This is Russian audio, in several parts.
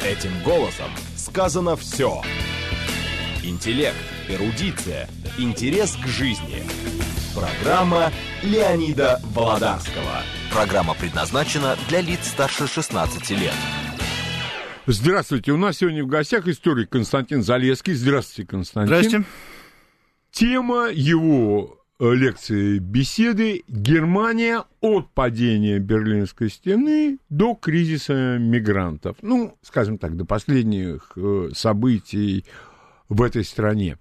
Этим голосом сказано все. Интеллект, эрудиция, интерес к жизни. Программа Леонида Володарского. Программа предназначена для лиц старше 16 лет. Здравствуйте, у нас сегодня в гостях историк Константин Залесский. Здравствуйте, Константин. Здравствуйте. Тема его лекции беседы «Германия от падения Берлинской стены до кризиса мигрантов». Ну, скажем так, до последних событий в этой стране.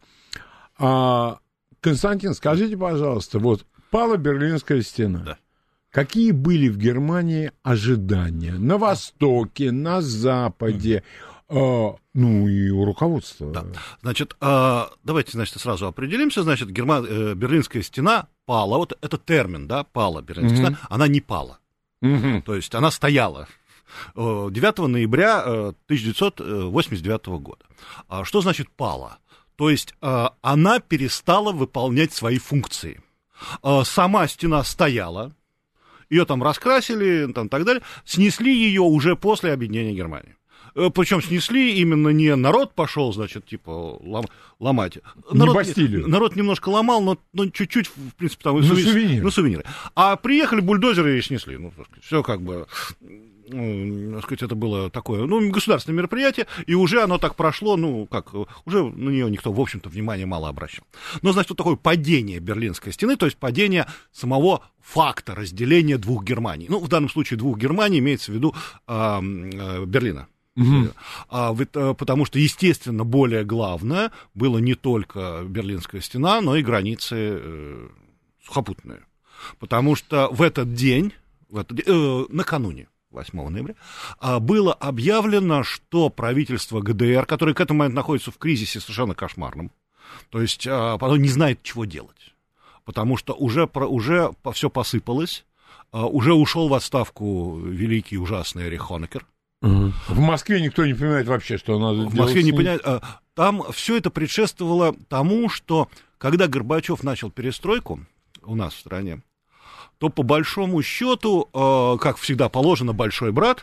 Константин, скажите, пожалуйста, вот пала Берлинская стена. Да. Какие были в Германии ожидания? На Востоке, на Западе, ну и у руководства. Да. Значит, давайте, сразу определимся. Значит, Берлинская стена пала. Вот это термин, да, пала Берлинская стена. Она не пала. То есть она стояла 9 ноября 1989 года. Что значит пала? То есть она перестала выполнять свои функции. Сама стена стояла, ее там раскрасили, там, так далее, снесли ее уже после объединения Германии. Причем снесли именно не народ пошел, значит, типа ломать. Народ немножко ломал, но чуть-чуть, в принципе, там сувениры. А приехали бульдозеры и снесли. Ну, все как бы, это было такое, государственное мероприятие, и уже оно так прошло, уже на нее никто, в общем-то, внимания мало обращал. Но, значит, вот такое падение Берлинской стены, то есть падение самого факта разделения двух Германий. Ну, в данном случае двух Германий имеется в виду Берлина. Потому что, естественно, более главное было не только Берлинская стена, но и границы сухопутные. Потому что в этот день, накануне 8 ноября, было объявлено, что правительство ГДР, которое к этому моменту находится в кризисе совершенно кошмарном, то есть оно не знает, чего делать, потому что уже все посыпалось, уже ушел в отставку великий ужасный Эрих Хонекер. В Москве никто не понимает вообще, что надо делать. В Москве не понимает. Там все это предшествовало тому, что когда Горбачев начал перестройку у нас в стране, то по большому счету, как всегда положено, большой брат,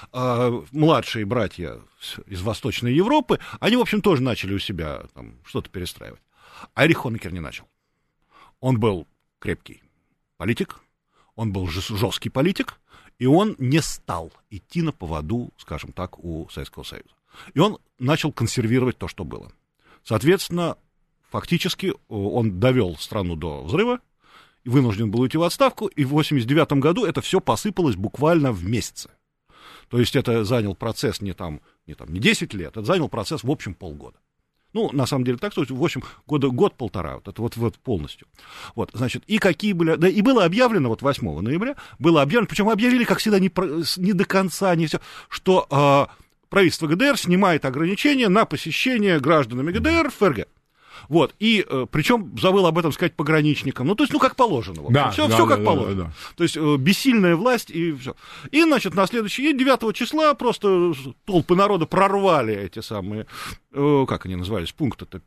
младшие братья из Восточной Европы, они, в общем, тоже начали у себя там что-то перестраивать. А Эрих Хонекер не начал. Он был крепкий политик, он был жесткий политик, и он не стал идти на поводу, скажем так, у Советского Союза. И он начал консервировать то, что было. Соответственно, фактически он довел страну до взрыва, и вынужден был уйти в отставку, и в 1989 году это все посыпалось буквально в месяцы. То есть это занял процесс не 10 лет, это занял процесс, в общем, полгода. На самом деле, так сказать, в общем, год-полтора, вот полностью. Вот, значит, и какие были... Да, и было объявлено, 8 ноября, причем объявили, как всегда, не до конца, не все, что правительство ГДР снимает ограничения на посещение гражданами ГДР ФРГ. Вот, и причем забыл об этом сказать пограничникам. То есть, как положено. Да, все как положено. Да. То есть, бессильная власть и все. И, значит, на следующий день, 9 числа, просто толпы народа прорвали эти самые, как они назывались, пункты-то?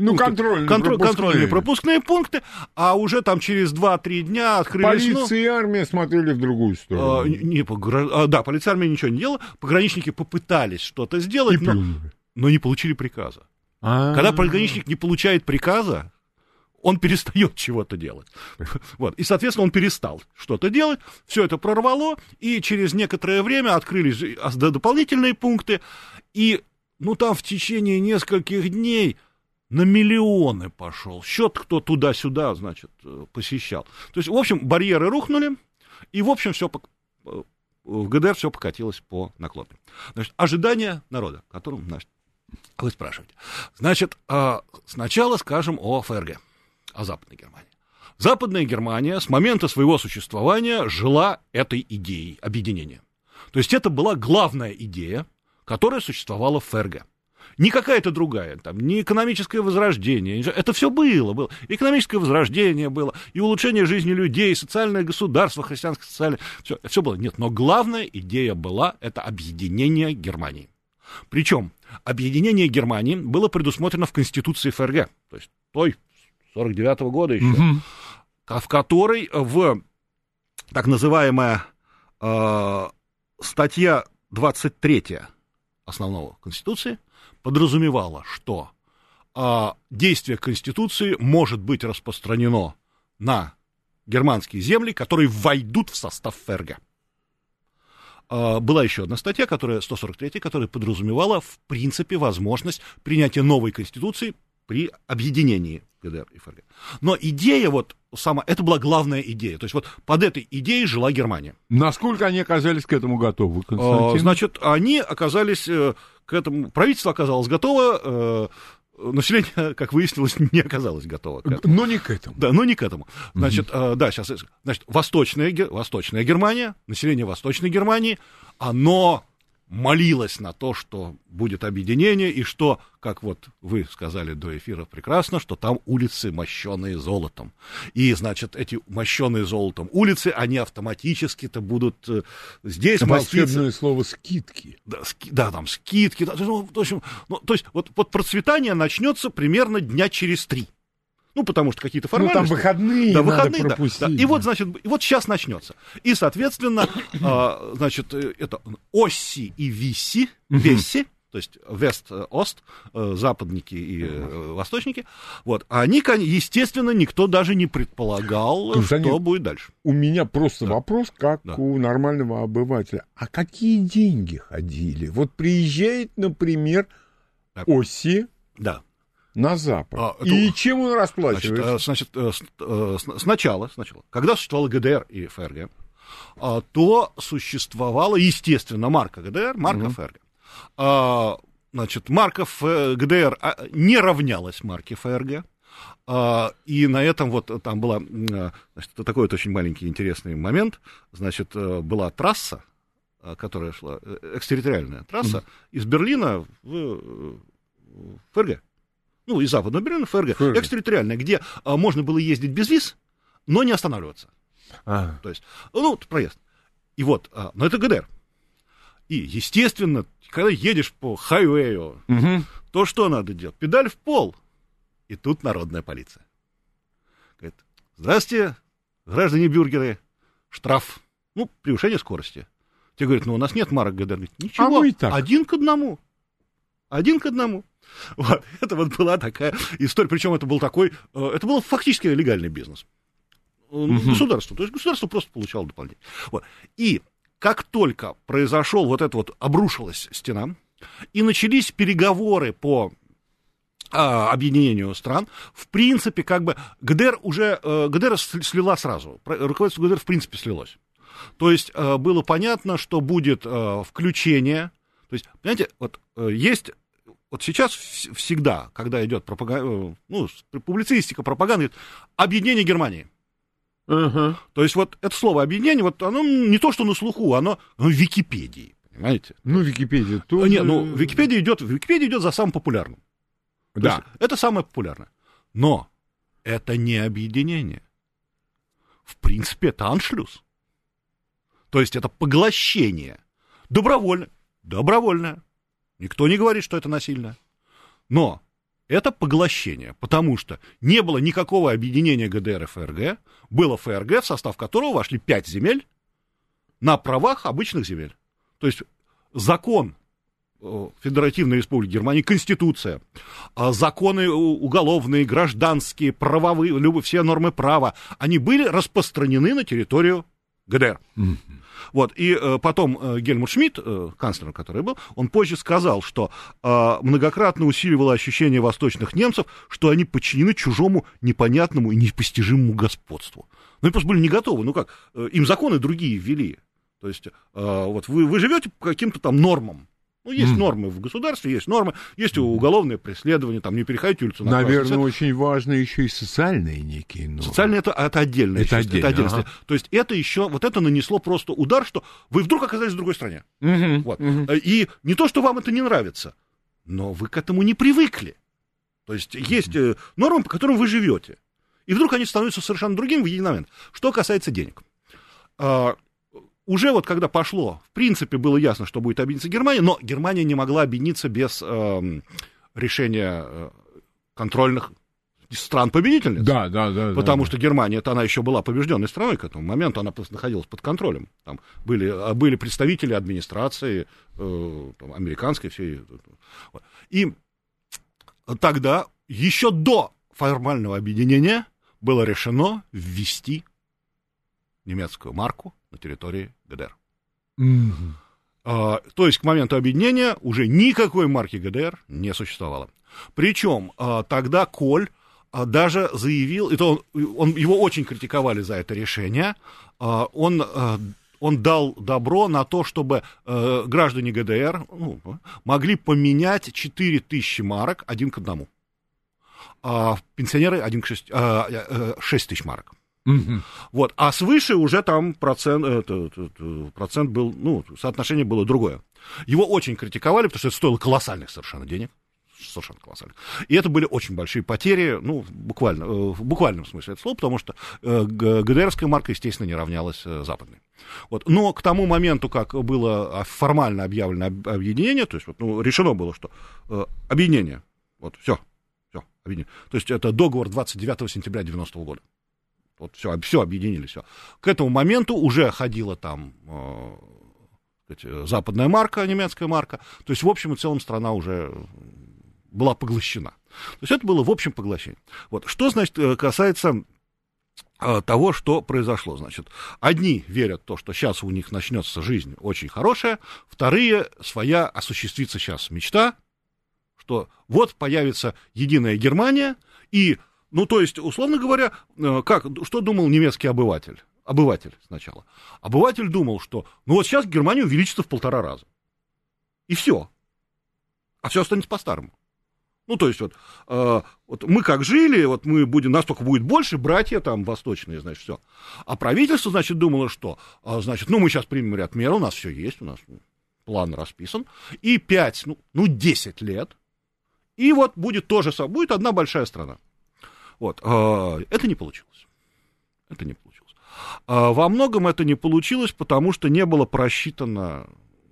Контрольные пропускные пункты, а уже там через 2-3 дня открылись... Полиция и армия смотрели в другую сторону. Да, полиция и армия ничего не делала, пограничники попытались что-то сделать, но не получили приказа. Когда пограничник не получает приказа, он перестает чего-то делать. Вот. И, соответственно, он перестал что-то делать, все это прорвало, и через некоторое время открылись дополнительные пункты, и там в течение нескольких дней на миллионы пошел счет, кто туда-сюда, значит, посещал. То есть, в общем, барьеры рухнули, и, в общем, все в ГДР все покатилось по наклонной. Значит, ожидания народа, которым, значит, вы спрашиваете. Значит, сначала скажем о ФРГ, о Западной Германии. Западная Германия с момента своего существования жила этой идеей объединения. То есть это была главная идея, которая существовала в ФРГ. Не какая-то другая, не экономическое возрождение. Это все было. Экономическое возрождение было, и улучшение жизни людей, и социальное государство, христианское социальное. Все было. Нет, но главная идея была это объединение Германии. Причем объединение Германии было предусмотрено в Конституции ФРГ, то есть той 49-го года еще, в которой в так называемая статья 23 основного Конституции подразумевало, что действие Конституции может быть распространено на германские земли, которые войдут в состав ФРГ. Была еще одна статья, 143, которая подразумевала, в принципе, возможность принятия новой Конституции при объединении ГДР и ФРГ. Но идея это была главная идея. То есть под этой идеей жила Германия. Насколько они оказались к этому готовы, Константин? Значит, они оказались к этому, правительство оказалось готово, население, как выяснилось, не оказалось готово к этому. Но не к этому. Да, но не к этому. Значит, Восточная Германия, население Восточной Германии, оно молилось на то, что будет объединение, и что, как вы сказали до эфира прекрасно, что там улицы, мощеные золотом. И, значит, эти мощеные золотом улицы, они автоматически-то будут здесь моститься. Волшебное слово «скидки». Да, там скидки. То есть процветание начнется примерно дня через 3. Потому что какие-то формальности. Там выходные, да, надо пропустить. Да. И сейчас начнется. И, соответственно, это Осси и Весси, то есть Вест-Ост, западники и восточники, они, естественно, никто даже не предполагал, что будет дальше. У меня просто вопрос, как у нормального обывателя. А какие деньги ходили? Приезжает, например, Осси. Да. На Запад. И чем он расплачивается? Значит, сначала, когда существовала ГДР и ФРГ, то существовала, естественно, марка ГДР, марка ФРГ. Значит, марка ГДР не равнялась марке ФРГ. И на этом там была, такой очень маленький интересный момент. Значит, была трасса, которая шла, экстерриториальная трасса из Берлина в ФРГ. Из Западного Берлина в ФРГ. Экстерриториальная, где можно было ездить без виз, но не останавливаться. То есть, проезд. И но это ГДР. И, естественно, когда едешь по хайвею, то что надо делать? Педаль в пол. И тут народная полиция. Говорит: здравствуйте, граждане бюргеры, штраф. Превышение скорости. Те говорят: у нас нет марок ГДР. Говорит: ничего, один к одному. Это была такая история, причем это был фактически легальный бизнес. Государство. То есть государство просто получало дополнительно. И как только обрушилась стена, и начались переговоры по объединению стран, в принципе, ГДР слила сразу. Руководство ГДР, в принципе, слилось. То есть было понятно, что будет включение. То есть, понимаете, есть... сейчас всегда, когда идет публицистика, пропаганда, объединение Германии. То есть это слово объединение, оно не то, что на слуху, оно в Википедии, понимаете? Википедия тоже... Википедия идет за самым популярным. Да. Это самое популярное. Но это не объединение. В принципе, это аншлюс. То есть это поглощение. Добровольное. Никто не говорит, что это насильно. Но это поглощение, потому что не было никакого объединения ГДР и ФРГ. Было ФРГ, в состав которого вошли 5 земель на правах обычных земель. То есть закон Федеративной Республики Германии, Конституция, законы уголовные, гражданские, правовые, все нормы права, они были распространены на территорию ГДР. И потом Гельмут Шмидт, канцлер, который был, он позже сказал, что многократно усиливало ощущение восточных немцев, что они подчинены чужому непонятному и непостижимому господству. Они просто были не готовы. Им законы другие ввели. То есть вы живете по каким-то там нормам. Есть нормы в государстве, есть нормы, есть уголовное преследование, не переходите улицу направо. Наверное, очень важно еще и социальные некие нормы. Социальные это отдельное. Это отдельно. То есть это еще, это нанесло просто удар, что вы вдруг оказались в другой стране. И не то, что вам это не нравится, но вы к этому не привыкли. То есть есть нормы, по которым вы живете. И вдруг они становятся совершенно другими в единый момент. Что касается денег. Уже когда пошло, в принципе, было ясно, что будет объединиться Германия, но Германия не могла объединиться без решения контрольных стран-победительниц. Да. Потому что Германия, она еще была побежденной страной к этому моменту, она просто находилась под контролем. Там были представители администрации там, американской, всей. И тогда, еще до формального объединения, было решено ввести немецкую марку на территории ГДР. То есть к моменту объединения уже никакой марки ГДР не существовало. Причем тогда Коль даже заявил, его очень критиковали за это решение, он дал добро на то, чтобы граждане ГДР могли поменять 4000 марок 1 к 1, а пенсионеры 6 тысяч марок. Вот, а свыше уже там процент был, соотношение было другое. Его очень критиковали, потому что это стоило колоссальных совершенно денег. Совершенно колоссальных. И это были очень большие потери, буквально, в буквальном смысле этого слова, потому что ГДРская марка, естественно, не равнялась западной. Вот. Но к тому моменту, как было формально объявлено объединение, то есть решено было, что объединение, все, объединение. То есть это договор 29 сентября 90 года. Все объединили, все. К этому моменту уже ходила там западная марка, немецкая марка. То есть, в общем и целом, страна уже была поглощена. То есть, это было в общем поглощение. Что, значит, касается того, что произошло. Значит, одни верят в то, что сейчас у них начнется жизнь очень хорошая, вторые, своя осуществится сейчас мечта, что появится единая Германия, и, то есть, условно говоря, что думал немецкий обыватель? Обыватель сначала. Обыватель думал, что сейчас Германия увеличится в 1,5 раза. И все. А все останется по-старому. То есть, мы как жили, мы будем, нас только будет больше, братья там восточные, значит, все. А правительство, значит, думало, что, значит, мы сейчас примем ряд мер, у нас все есть, у нас план расписан, и 10 лет, и будет то же самое, будет одна большая страна. Это не получилось. Во многом это не получилось, потому что не было просчитано,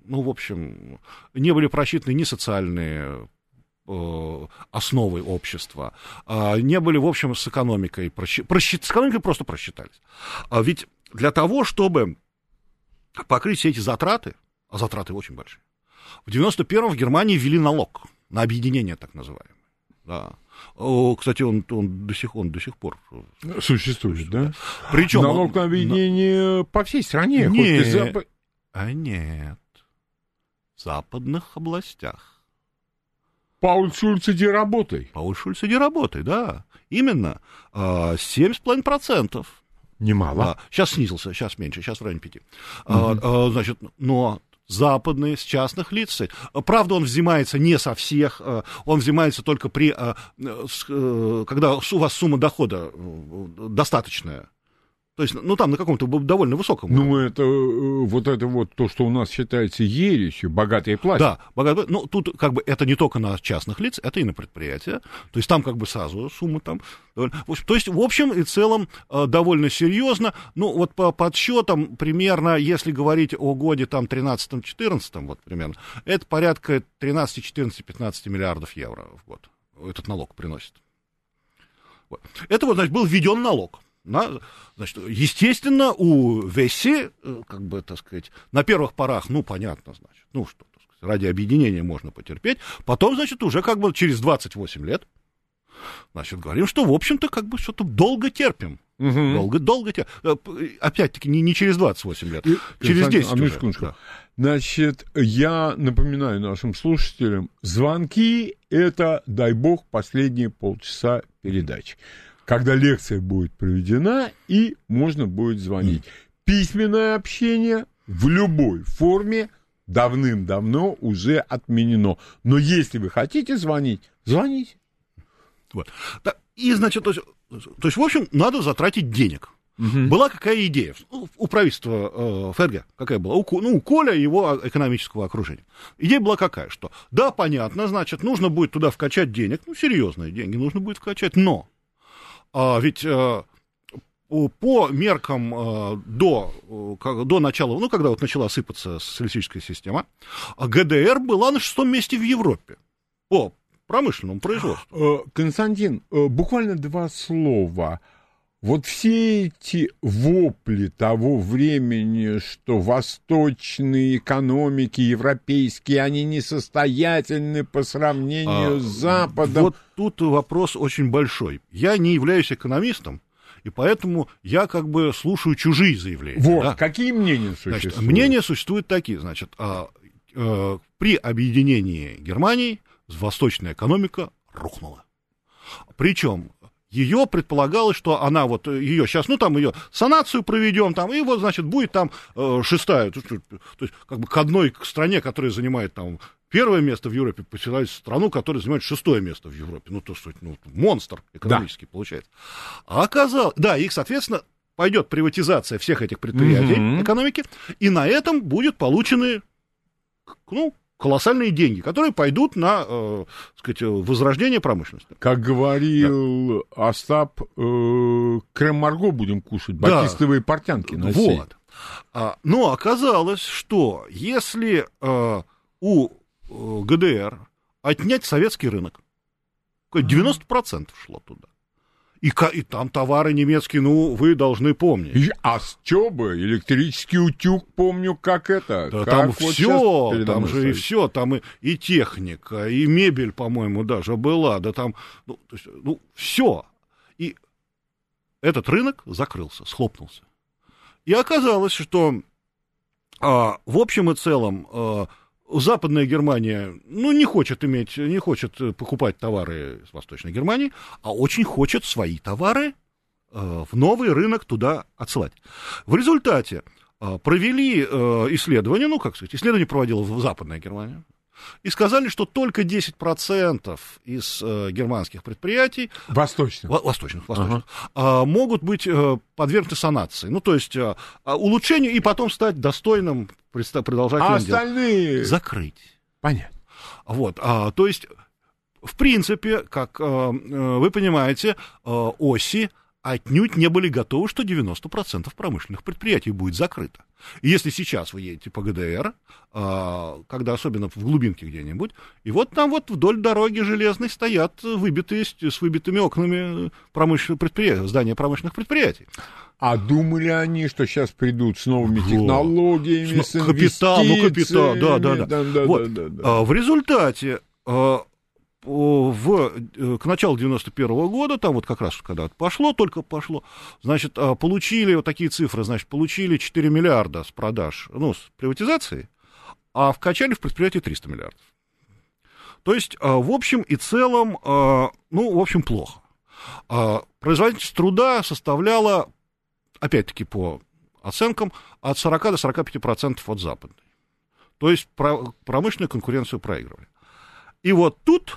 не были просчитаны ни социальные основы общества, не были, в общем, с экономикой, с экономикой просто просчитались. Ведь для того, чтобы покрыть все эти затраты, а затраты очень большие, в 91-м в Германии ввели налог на объединение, так называемое. Да. Кстати, он до сих пор существует, да? Причем налог на объединение по всей стране. Нет, в западных областях. Пауль Шульц, иди работай. Да. Именно. 7,5%. Немало. Сейчас снизился, сейчас меньше, сейчас в районе 5%. Значит, но западные, с частных лиц. Правда, он взимается не со всех, он взимается только когда у вас сумма дохода достаточная. То есть, там на каком-то довольно высоком уровне. Это то, что у нас считается ересью, богатые платят. Да, тут это не только на частных лиц, это и на предприятия. То есть, там сразу сумма там. То есть, в общем и целом, довольно серьезно. По подсчетам, примерно, если говорить о годе 13-14, примерно, это порядка 13, 14, 15 миллиардов евро в год. Этот налог приносит. Это значит, был введен налог. Значит, естественно, у Весси, на первых порах, понятно, значит, ради объединения можно потерпеть, потом, значит, уже через 28 лет, значит, говорим, что, в общем-то, что-то долго терпим. Долго терпим. Опять-таки, не через 28 лет, через 10 уже. Да. Значит, я напоминаю нашим слушателям, звонки — это, дай бог, последние полчаса передачи, когда лекция будет проведена, и можно будет звонить. Письменное общение в любой форме давным-давно уже отменено. Но если вы хотите звонить, звоните. И, значит, то есть, в общем, надо затратить денег. Была какая идея? У правительства ФРГ какая была? У Коля и его экономического окружения. Идея была какая? Что, да, понятно, значит, нужно будет туда вкачать денег, серьезные деньги нужно будет вкачать, но ведь по меркам до начала, когда начала сыпаться социалистическая система, ГДР была на 6-м месте в Европе по промышленному производству. Константин, буквально 2 слова. Вот все эти вопли того времени, что восточные экономики, европейские, они несостоятельны по сравнению с Западом. Вот тут вопрос очень большой. Я не являюсь экономистом, и поэтому я как бы слушаю чужие заявления. Вот, да? какие мнения существуют? Значит, мнения существуют такие. Значит, при объединении Германии восточная экономика рухнула. Причем ее предполагалось, что она вот ее сейчас, ну там ее санацию проведем, там, и вот, значит, будет там 6-я, то есть как бы к одной стране, которая занимает там 1-е место в Европе, посылать страну, которая занимает 6-е место в Европе. Ну, то есть, монстр экономический получается. А оказалось, да, их, соответственно, пойдет приватизация всех этих предприятий экономики, и на этом будут получены, колоссальные деньги, которые пойдут на, сказать, возрождение промышленности. Как говорил Остап, крем-марго будем кушать, батистовые портянки носить. Вот. Но оказалось, что если у ГДР отнять советский рынок, 90% шло туда. И там товары немецкие, вы должны помнить. А стёбы, электрический утюг, помню, как это. Да, как там вот все, там же и все, там и техника, и мебель, по-моему, даже была, да там, все. И этот рынок закрылся, схлопнулся. И оказалось, что в общем и целом Западная Германия, не хочет покупать товары с Восточной Германии, а очень хочет свои товары в новый рынок туда отсылать. В результате провели исследование, исследование проводила Западная Германия, и сказали, что только 10% из германских предприятий восточных, могут быть подвергнуты санации, то есть улучшению и потом стать достойным продолжателем остальные закрыть. Понятно. Вот, то есть, в принципе, как вы понимаете, оси отнюдь не были готовы, что 90% промышленных предприятий будет закрыто. И если сейчас вы едете по ГДР, когда особенно в глубинке где-нибудь, и вот там вот вдоль дороги железной стоят с выбитыми окнами здания промышленных предприятий. А думали они, что сейчас придут с новыми технологиями, с инвестициями? Капитал, да. В результате к началу 91 года, там вот как раз когда только пошло, значит, получили вот такие цифры, значит, получили 4 миллиарда с продаж, с приватизации, а вкачали в предприятие 300 миллиардов. То есть, в общем и целом, плохо. Производительность труда составляла, опять-таки по оценкам, от 40 до 45% от западной. То есть, промышленную конкуренцию проигрывали. И вот тут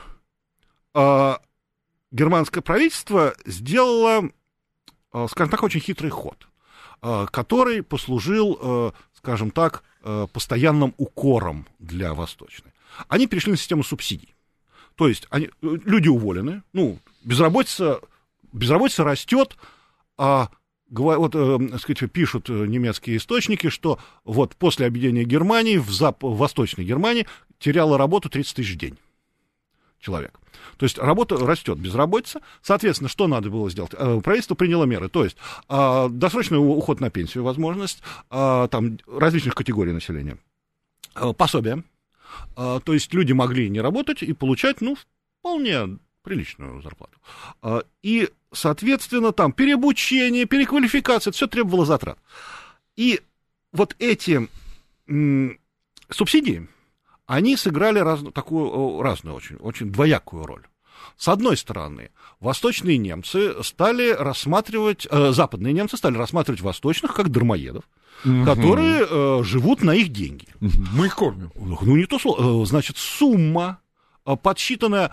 германское правительство сделало, скажем так, очень хитрый ход, который послужил, скажем так, постоянным укором для Восточной. Они перешли на систему субсидий. То есть люди уволены, безработица растет, пишут немецкие источники, что вот после объединения Германии в Восточной Германии теряло работу 30 тысяч в день человек. То есть работа растет, безработица. Соответственно, что надо было сделать? Правительство приняло меры. То есть досрочный уход на пенсию, возможность там, различных категорий населения, пособия. То есть люди могли не работать и получать, вполне приличную зарплату. И, соответственно, там переобучение, переквалификация, это все требовало затрат. И вот эти субсидии, они сыграли разную, очень двоякую роль. С одной стороны, западные немцы стали рассматривать восточных как дармоедов, которые живут на их деньги. Мы их кормим. Не то слово. Значит, сумма, подсчитанная,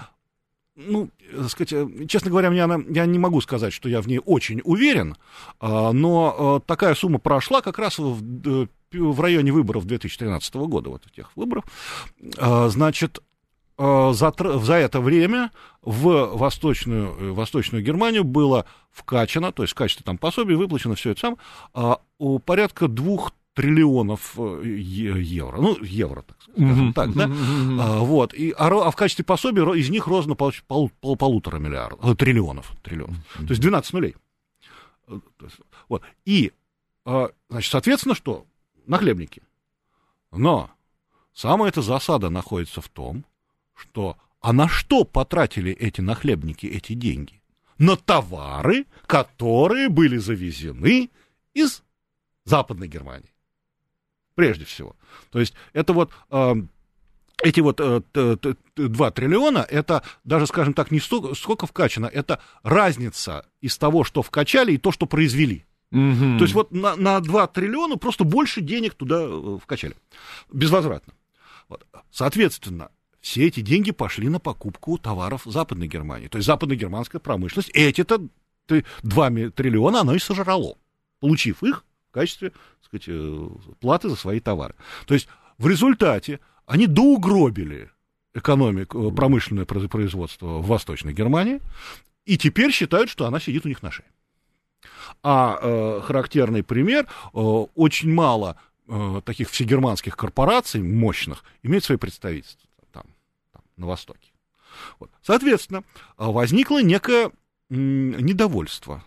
честно говоря, я не могу сказать, что я в ней очень уверен, но такая сумма прошла как раз в районе выборов 2013 года, вот этих выборов. Значит, за это время в Восточную Германию было вкачано, то есть в качестве там пособий выплачено все это порядка 2 триллионов евро. Ну, евро, так скажем, так, да? Вот. А в качестве пособия из них роздано 1,5 триллионов. То есть 12 нулей. Вот. И, значит, соответственно, что? Нахлебники. Но самая эта засада находится в том, что на что потратили эти нахлебники эти деньги? На товары, которые были завезены из Западной Германии. Прежде всего. То есть это вот эти вот 2 триллиона, это даже, скажем так, не сколько вкачано, это разница из того, что вкачали, и то, что произвели. То есть вот на 2 триллиона просто больше денег туда вкачали. Безвозвратно. Вот. Соответственно, все эти деньги пошли на покупку товаров Западной Германии. То есть западногерманская промышленность эти-то 2 триллиона она и сожрала, получив их в качестве, так сказать, платы за свои товары. То есть в результате они доугробили экономику, промышленное производство в Восточной Германии, и теперь считают, что она сидит у них на шее. Характерный пример, очень мало таких всегерманских корпораций мощных имеют свои представительства там, на Востоке. Вот. Соответственно, возникло некое недовольство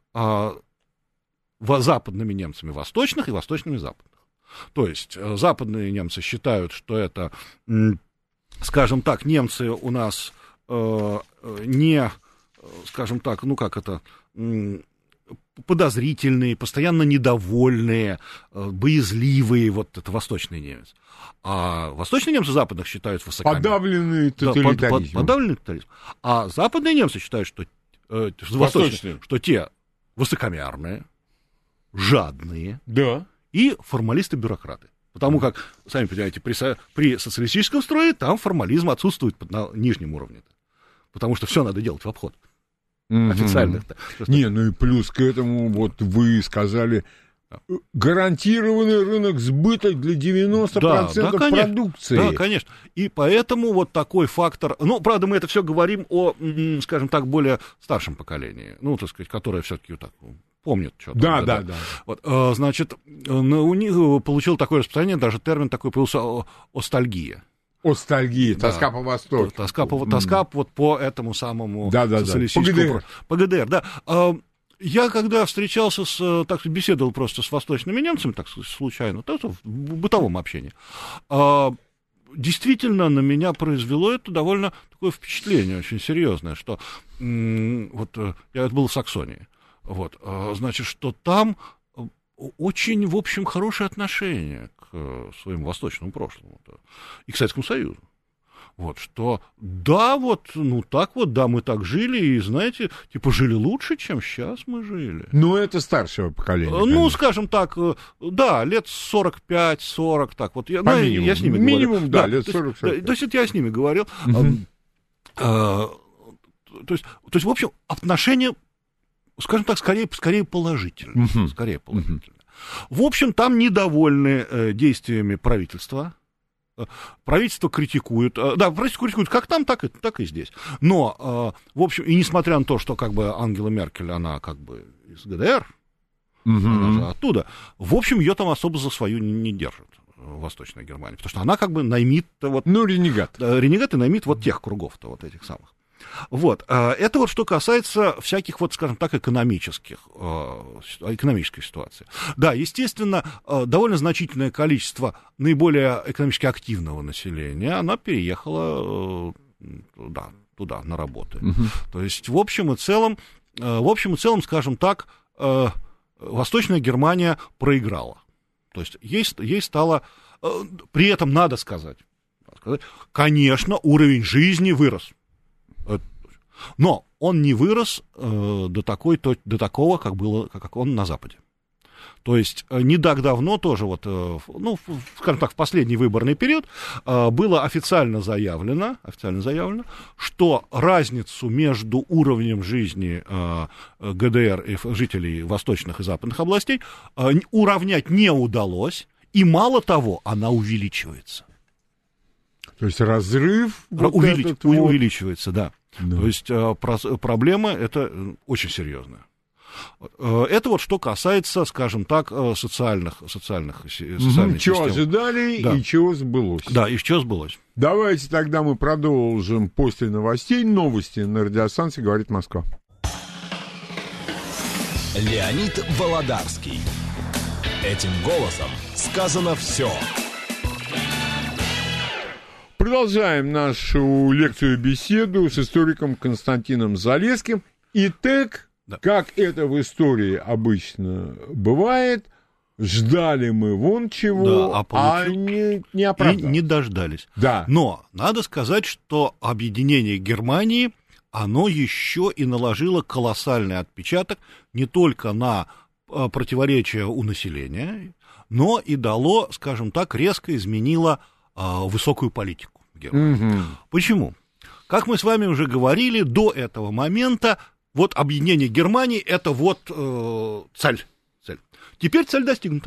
западными немцами восточных и восточными западных. То есть западные немцы считают, что это, скажем так, немцы у нас не, скажем так, ну как это, подозрительные, постоянно недовольные, боязливые, вот это восточный немец. А восточные немцы западных считают высокомерными. Подавленный тоталитаризм. Подавленный тоталитаризм. А западные немцы считают, что восточные, что те высокомерные, жадные, да, и формалисты-бюрократы. Потому как, сами понимаете, при социалистическом строе там формализм отсутствует на нижнем уровне. Потому что все надо делать в обход. Официальных-то. Не, ну и плюс к этому, вот вы сказали, гарантированный рынок сбыта для 90% продукции. Да, конечно. И поэтому вот такой фактор... Ну, правда, мы это все говорим о, скажем так, более старшем поколении. Ну, так сказать, которое все-таки так помнит что-то. Да. Вот, значит, у них получил такое распространение, даже термин такой появился — остальгия. Остальгия, тоска по Востоку. Тоска вот по этому самому социалистическому... По ГДР, да. Я когда встречался так беседовал просто с восточными немцами, так случайно, в бытовом общении, действительно на меня произвело это довольно такое впечатление очень серьезное, что вот я был в Саксонии, вот, значит, что там очень, в общем, хорошее отношение к своему восточному прошлому и к Советскому Союзу. Вот, что да, вот, ну так вот, да, мы так жили, и, знаете, типа, жили лучше, чем сейчас мы жили. Ну, это старшего поколения. Ну, конечно. Скажем так, да, лет 45-40, так вот. Я с ними говорил. Минимум, да, лет 40-45. То есть, это я с ними говорил. То есть, в общем, отношения, скажем так, скорее положительные. Скорее положительные. В общем, там недовольны действиями правительства. Правительство критикует, да, правительство критикует как там, так и здесь. Но, в общем, и несмотря на то, что как бы Ангела Меркель, она как бы из ГДР, она же оттуда, в общем, ее там особо за свою не держат в Восточной Германии, потому что она как бы наймит... Вот, ренегат. Ренегат и наймит вот тех кругов-то, вот этих самых. Вот, это вот что касается всяких, вот, скажем так, экономической ситуации. Да, естественно, довольно значительное количество наиболее экономически активного населения, она переехала туда, на работы. То есть, в общем и целом, скажем так, Восточная Германия проиграла. То есть, ей стало, при этом надо сказать, конечно, уровень жизни вырос. Но он не вырос до такого, как он на Западе. То есть не так давно тоже, вот, ну, скажем так, в последний выборный период было официально заявлено, что разницу между уровнем жизни ГДР и жителей восточных и западных областей уравнять не удалось, и мало того, она увеличивается. То есть разрыв увеличивается, да. То есть проблема эта очень серьезная. Это вот что касается, скажем так, социальных Чего систем. ожидали Да. и чего сбылось. Да, и что сбылось. Давайте тогда мы продолжим после новостей. Новости на радиостанции «Говорит Москва». Леонид Володарский. Этим голосом сказано все. Продолжаем нашу лекцию-беседу с историком Константином Залесским. Итак, Да. как это в истории обычно бывает, ждали мы вон чего, Да, не И оправдалось. не дождались. Да. Но надо сказать, что объединение Германии, оно еще и наложило колоссальный отпечаток не только на противоречия у населения, но и дало, скажем так, резко изменило высокую политику Германии. Почему? Как мы с вами уже говорили, до этого момента вот объединение Германии — это вот цель. Теперь цель достигнута.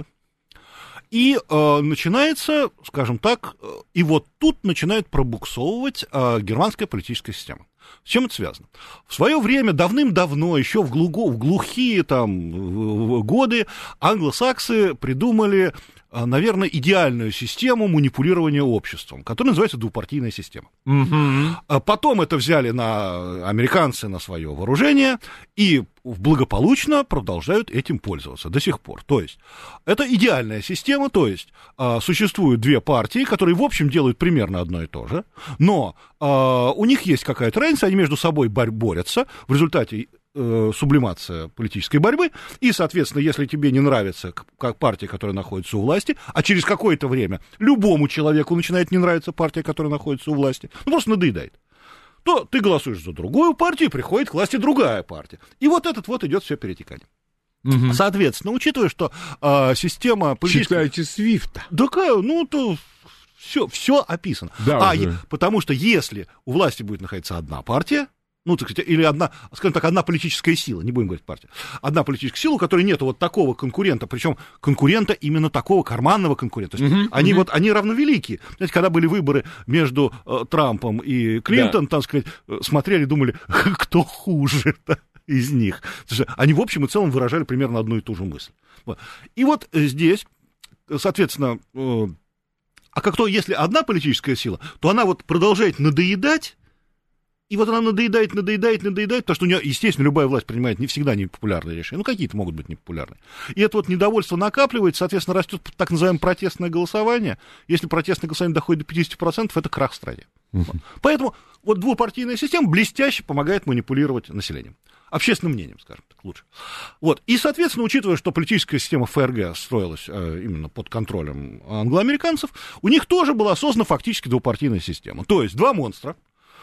И начинается, скажем так, и вот тут начинает пробуксовывать германская политическая система. С чем это связано? В свое время, давным-давно, еще в глухие там годы, англосаксы придумали, наверное, идеальную систему манипулирования обществом, которая называется двупартийная система. Потом это взяли американцы на свое вооружение и благополучно продолжают этим пользоваться до сих пор. То есть это идеальная система, то есть существуют две партии, которые в общем делают примерно одно и то же, но у них есть какая-то разница, они между собой борются, в результате сублимация политической борьбы, и, соответственно, если тебе не нравится как партия, которая находится у власти, а через какое-то время любому человеку начинает не нравиться партия, которая находится у власти, ну, просто надоедает, то ты голосуешь за другую партию, приходит к власти другая партия. И вот этот вот идет все перетекание. Соответственно, учитывая, что система политическая... Читайте Свифта. Такая, ну, то все описано. Да, потому что если у власти будет находиться одна партия, ну, так сказать, или одна, скажем так, одна политическая сила, не будем говорить партия, одна политическая сила, у которой нет вот такого конкурента, причем конкурента именно такого карманного конкурента. То есть они равновелики. Знаете, когда были выборы между Трампом и Клинтон, там, сказать, смотрели, думали, кто хуже из них. Потому что они в общем и целом выражали примерно одну и ту же мысль. И вот здесь, соответственно, если одна политическая сила, то она вот продолжает надоедать. И вот она надоедает, потому что у нее, естественно, любая власть принимает не всегда непопулярные решения, ну, какие-то могут быть непопулярные. И это вот недовольство накапливается, соответственно, растет так называемое протестное голосование. Если протестное голосование доходит до 50%, это крах в стране. Поэтому вот двупартийная система блестяще помогает манипулировать населением. Общественным мнением, скажем так, лучше. Вот. И, соответственно, учитывая, что политическая система ФРГ строилась именно под контролем англоамериканцев, у них тоже была создана фактически двупартийная система. То есть два монстра,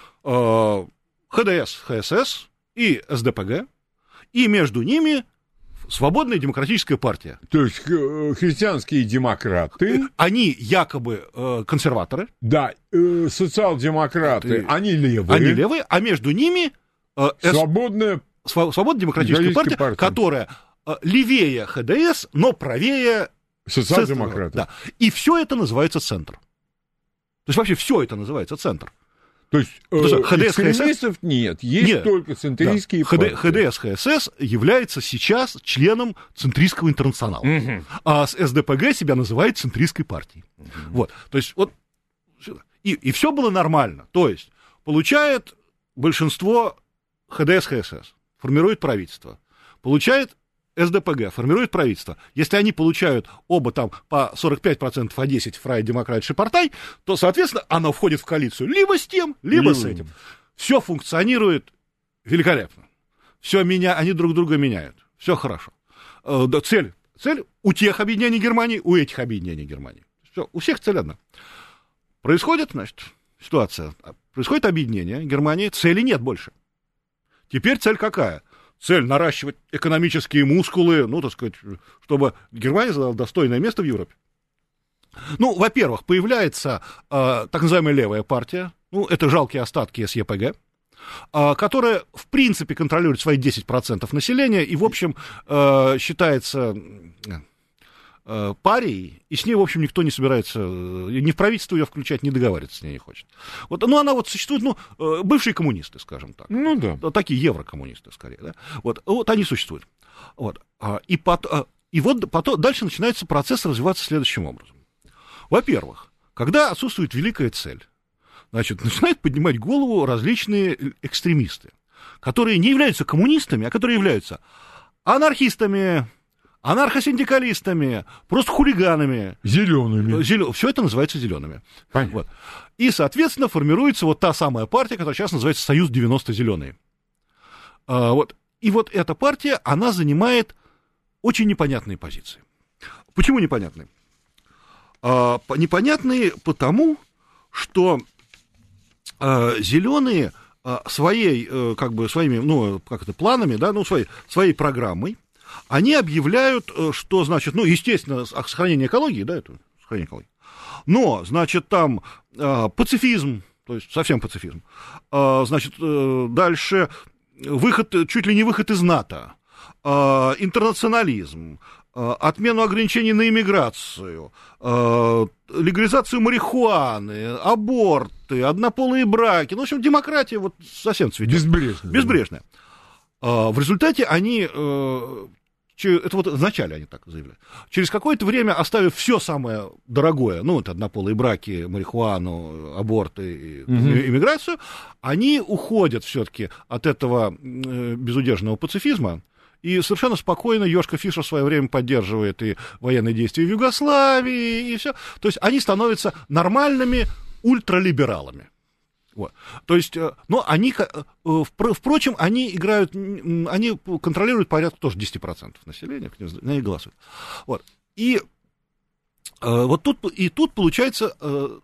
ХДС, ХСС и СДПГ, и между ними Свободная демократическая партия. То есть христианские демократы. Они якобы консерваторы. Да, социал-демократы, они левые. Они левые, а между ними Свободная демократическая партия, которая левее ХДС, но правее социал-демократы. Да. И все это называется центр. То есть вообще все это называется центр. То есть экстремистов нет, есть только центристские партии. ХДС, ХСС является сейчас членом центристского интернационала, а СДПГ себя называет центристской партией. Вот, то есть вот, и все было нормально. То есть получает большинство ХДС, ХСС, формирует правительство, получает СДПГ, формирует правительство. Если они получают оба там по 45%, а 10% Freie Demokratische Partei, то, соответственно, она входит в коалицию либо с тем, либо с этим. Все функционирует великолепно. Они друг друга меняют. Все хорошо. Цель у тех объединений Германии, у этих объединений Германии. Все, у всех цель одна. Происходит, значит, ситуация. Происходит объединение Германии, цели нет больше. Теперь цель какая? Цель наращивать экономические мускулы, ну, так сказать, чтобы Германия заняла достойное место в Европе. Ну, во-первых, появляется так называемая левая партия, ну, это жалкие остатки СЕПГ, которая, в принципе, контролирует свои 10% населения и, в общем, считается парией, и с ней, в общем, никто не собирается, ни в правительство ее включать, ни договариваться с ней не хочет. Вот, ну, она вот существует, бывшие коммунисты, скажем так. Ну, да. Такие еврокоммунисты, скорее, да. Вот они существуют. Вот. И вот потом дальше начинается процесс развиваться следующим образом. Во-первых, когда отсутствует великая цель, значит, начинают поднимать голову различные экстремисты, которые не являются коммунистами, а которые являются анархистами, анархосиндикалистами, просто хулиганами. Зелеными. Все это называется зелеными. Вот. И, соответственно, формируется вот та самая партия, которая сейчас называется «Союз 90 зеленые». Вот. И вот эта партия, она занимает очень непонятные позиции. Почему непонятные? Непонятные потому, что зеленые своими планами, да, своей программой, они объявляют, что, значит, естественно, сохранение экологии, да, это сохранение экологии, но, значит, там пацифизм, то есть совсем пацифизм, значит, дальше чуть ли не выход из НАТО, интернационализм, отмену ограничений на иммиграцию, легализацию марихуаны, аборты, однополые браки. Ну, в общем, демократия вот совсем цветет. Безбрежная. В результате они, это вот вначале они так заявляют, через какое-то время, оставив все самое дорогое, это однополые браки, марихуану, аборты, иммиграцию, они уходят все-таки от этого безудержного пацифизма. И совершенно спокойно Йошка Фишер в свое время поддерживает и военные действия в Югославии, и все. То есть они становятся нормальными ультралибералами. Вот. То есть, но они, впрочем, они контролируют порядка тоже 10% населения, на них голосуют. Вот. И вот тут получается,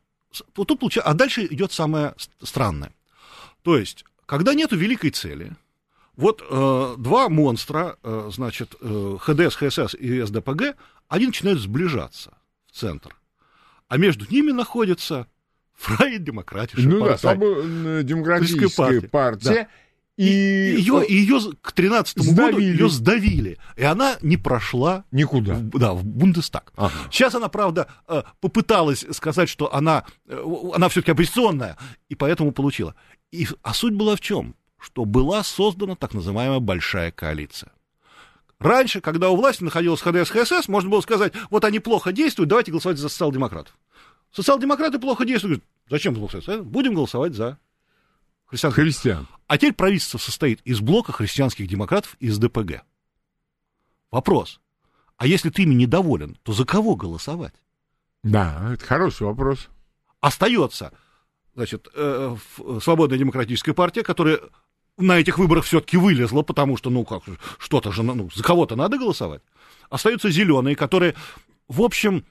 а дальше идет самое странное. То есть, когда нету великой цели, вот два монстра, значит, ХДС, ХСС и СДПГ, они начинают сближаться в центр. А между ними находится Freie Demokratische Partei. Демократическая партия. Да. И ее к 13-му году ее сдавили. И она не прошла никуда. В Бундестаг. Ага. Сейчас она, правда, попыталась сказать, что она все-таки оппозиционная, и поэтому получила. А суть была в чем? Что была создана так называемая большая коалиция. Раньше, когда у власти находилась ХДС, ХСС, можно было сказать, вот они плохо действуют, давайте голосовать за социал-демократов. Социал-демократы плохо действуют, зачем голосовать? Будем голосовать за христиан. А теперь правительство состоит из блока христианских демократов и СДПГ. Вопрос, а если ты ими недоволен, то за кого голосовать? Да, это хороший вопрос. Остается, значит, Свободная демократическая партия, которая на этих выборах все-таки вылезла, потому что, что-то же, за кого-то надо голосовать. Остаются зеленые, которые, в общем,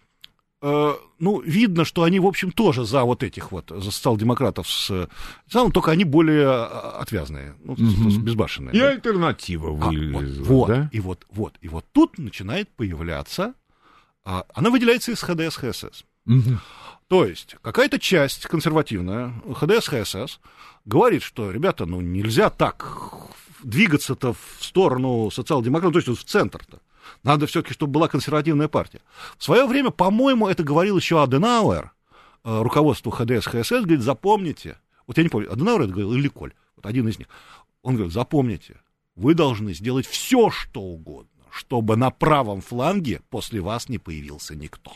видно, что они, в общем, тоже за вот этих вот, за социал-демократов, только они более отвязные, безбашенные. И альтернатива вылезла, да? И вот тут начинает появляться, она выделяется из ХДС, ХСС. То есть какая-то часть консервативная, ХДС, ХСС, говорит, что, ребята, нельзя так двигаться-то в сторону социал-демократов, то есть в центр-то. Надо все-таки, чтобы была консервативная партия. В свое время, по-моему, это говорил еще Аденауэр, руководству ХДС, ХСС, говорит, запомните, вот я не помню, Аденауэр это говорил или Коль, вот один из них, он говорит, запомните, вы должны сделать все, что угодно, чтобы на правом фланге после вас не появился никто.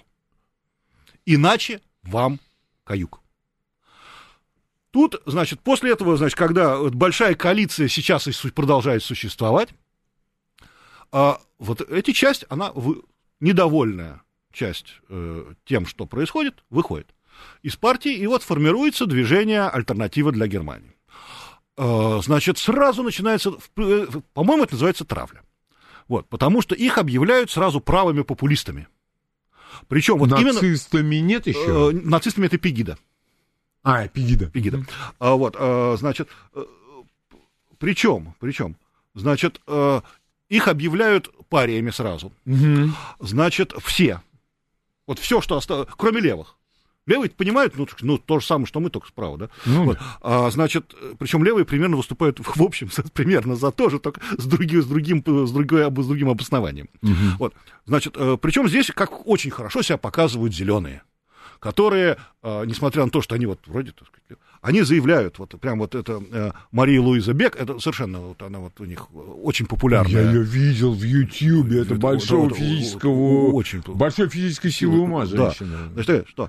Иначе вам каюк. Тут, значит, после этого, значит, когда большая коалиция сейчас продолжает существовать, вот эта часть, она недовольная часть тем, что происходит, выходит из партии, и вот формируется движение «Альтернатива для Германии». Значит, сразу начинается, по-моему, это называется травля. Вот, потому что их объявляют сразу правыми популистами. Причем вот нацистами именно, нет еще? Нацистами это Пегида. Пегида. Вот, значит, причем, значит, их объявляют париями сразу. Значит, все. Вот все, что осталось, кроме левых. Левые понимают, то же самое, что мы, только справа, да? Вот. Значит, причем левые примерно выступают, в общем, примерно за то же, только с другим обоснованием. Вот. Значит, причем здесь как очень хорошо себя показывают зеленые, которые, несмотря на то, что они вот вроде, так сказать, они заявляют, вот прям вот это Мария Луиза Бек, это совершенно, вот она вот у них очень популярная. Я ее видел в Ютьюбе, это большой большой физической силы ума женщина. Да. Значит, что?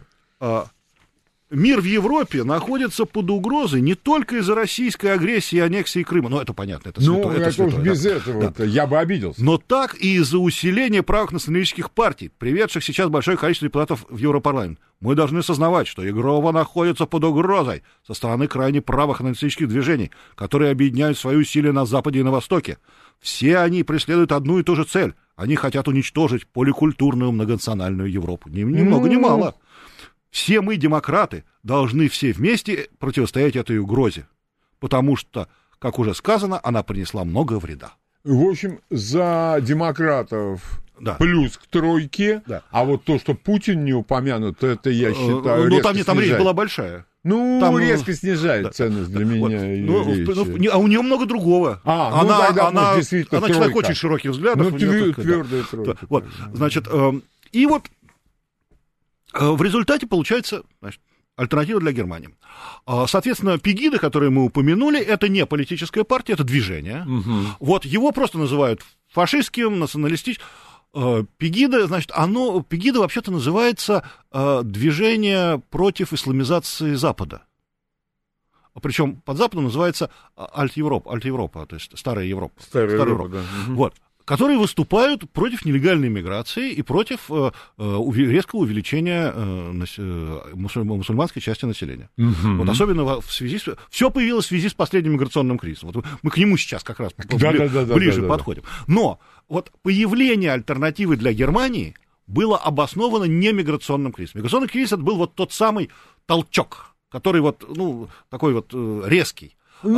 Мир в Европе находится под угрозой не только из-за российской агрессии и аннексии Крыма. Ну, это понятно. Это святое, это уж без этого. Да. Я бы обиделся. Но так и из-за усиления правых националистических партий, приведших сейчас большое количество депутатов в Европарламент. Мы должны сознавать, что Европа находится под угрозой со стороны крайне правых националистических движений, которые объединяют свои усилия на Западе и на Востоке. Все они преследуют одну и ту же цель. Они хотят уничтожить поликультурную многонациональную Европу. Ни много ни мало. Все мы, демократы, должны все вместе противостоять этой угрозе, потому что, как уже сказано, она принесла много вреда. В общем, за демократов плюс к тройке, а вот то, что Путин не упомянут, это, я считаю, там речь была большая. Там резко снижает ценность для меня. А у нее много другого. Она человек очень широких взглядов. Твердая тройка. Значит, и вот в результате получается, значит, альтернатива для Германии. Соответственно, Пегида, которые мы упомянули, это не политическая партия, это движение. Угу. Вот его просто называют фашистским, националистическим. Пегида, значит, Пегида вообще-то называется движение против исламизации Запада. Причем под Западом называется Альт-Европа, то есть Старая Европа. Старая Европа, да. Угу. Вот. Которые выступают против нелегальной миграции и против резкого увеличения мусульманской части населения. Угу. Вот особенно в связи с... Все появилось в связи с последним миграционным кризисом. Вот мы к нему сейчас как раз ближе подходим. Но вот появление альтернативы для Германии было обосновано не миграционным кризисом. Миграционный кризис — это был вот тот самый толчок, который вот, такой вот резкий.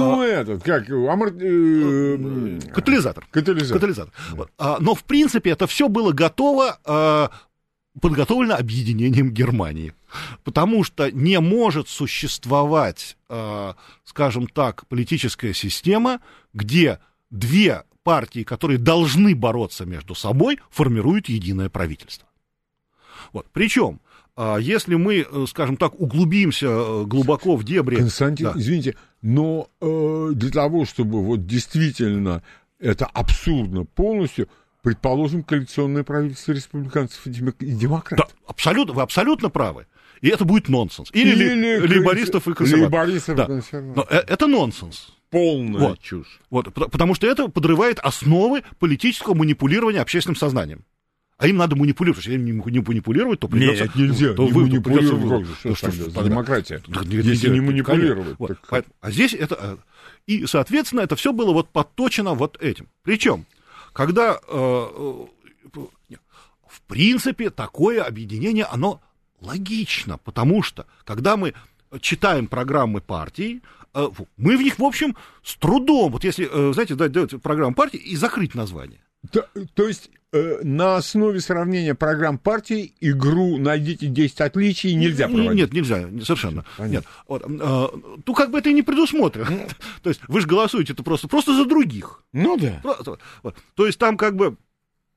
Катализатор. Вот. Но, в принципе, это все было подготовлено объединением Германии. Потому что не может существовать, скажем так, политическая система, где две партии, которые должны бороться между собой, формируют единое правительство. Вот. Причем, если мы, скажем так, углубимся глубоко в дебри... Константин, извините, но для того, чтобы вот действительно это абсурдно полностью, предположим, коалиционное правительство республиканцев и демократов. Да, абсолютно, вы абсолютно правы. И это будет нонсенс. Или лейбористов и консерваторов. Но это нонсенс. Полная чушь. Вот, потому что это подрывает основы политического манипулирования общественным сознанием. А им надо манипулировать, если им не манипулировать, то придется... Нет, нельзя, не манипулировать, что демократия, если не манипулировать. Вот. А здесь это... И, соответственно, это все было вот подточено вот этим. Причем, когда... В принципе, такое объединение, оно логично, потому что, когда мы читаем программы партий, мы в них, в общем, с трудом, вот если, знаете, дать программу партии и закрыть название. То есть на основе сравнения программ партий игру «Найдите 10 отличий» нельзя проводить? Нет, нельзя, совершенно. Нет. Вот, тут как бы это и не предусмотрено. То есть вы же голосуете это просто за других. Ну да. То есть там как бы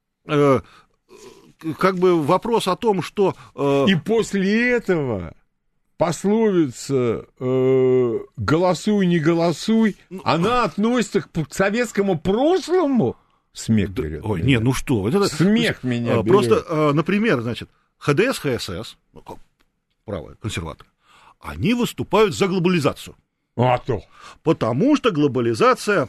вопрос о том, что... И после этого пословица «голосуй, не голосуй», она относится к советскому прошлому? Смех берет. Ой, не, ну что? Смех меня берет. Просто, например, значит, ХДС, ХСС, правые, консерваторы, они выступают за глобализацию. А то. Потому что глобализация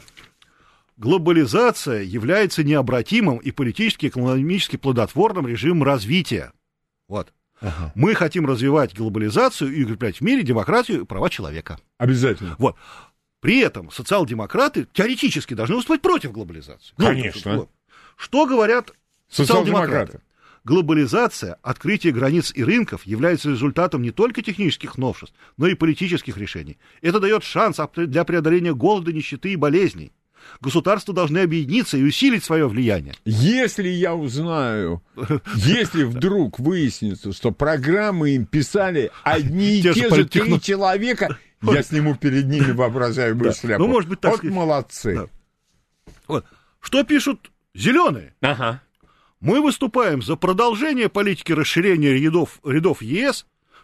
является необратимым и политически, экономически плодотворным режимом развития. Вот. Ага. Мы хотим развивать глобализацию и укреплять в мире демократию и права человека. Обязательно. Вот. При этом социал-демократы теоретически должны выступать против глобализации. Конечно. Вот. Что говорят социал-демократы? Глобализация, открытие границ и рынков является результатом не только технических новшеств, но и политических решений. Это дает шанс для преодоления голода, нищеты и болезней. Государства должны объединиться и усилить свое влияние. Если я узнаю, если вдруг выяснится, что программы им писали одни и те же 3 человека, я сниму перед ними воображаемую шляпу. Ну, может быть, так вот сказать. Молодцы. Да. Вот. Что пишут зеленые? Ага. Мы выступаем за продолжение политики расширения рядов ЕС,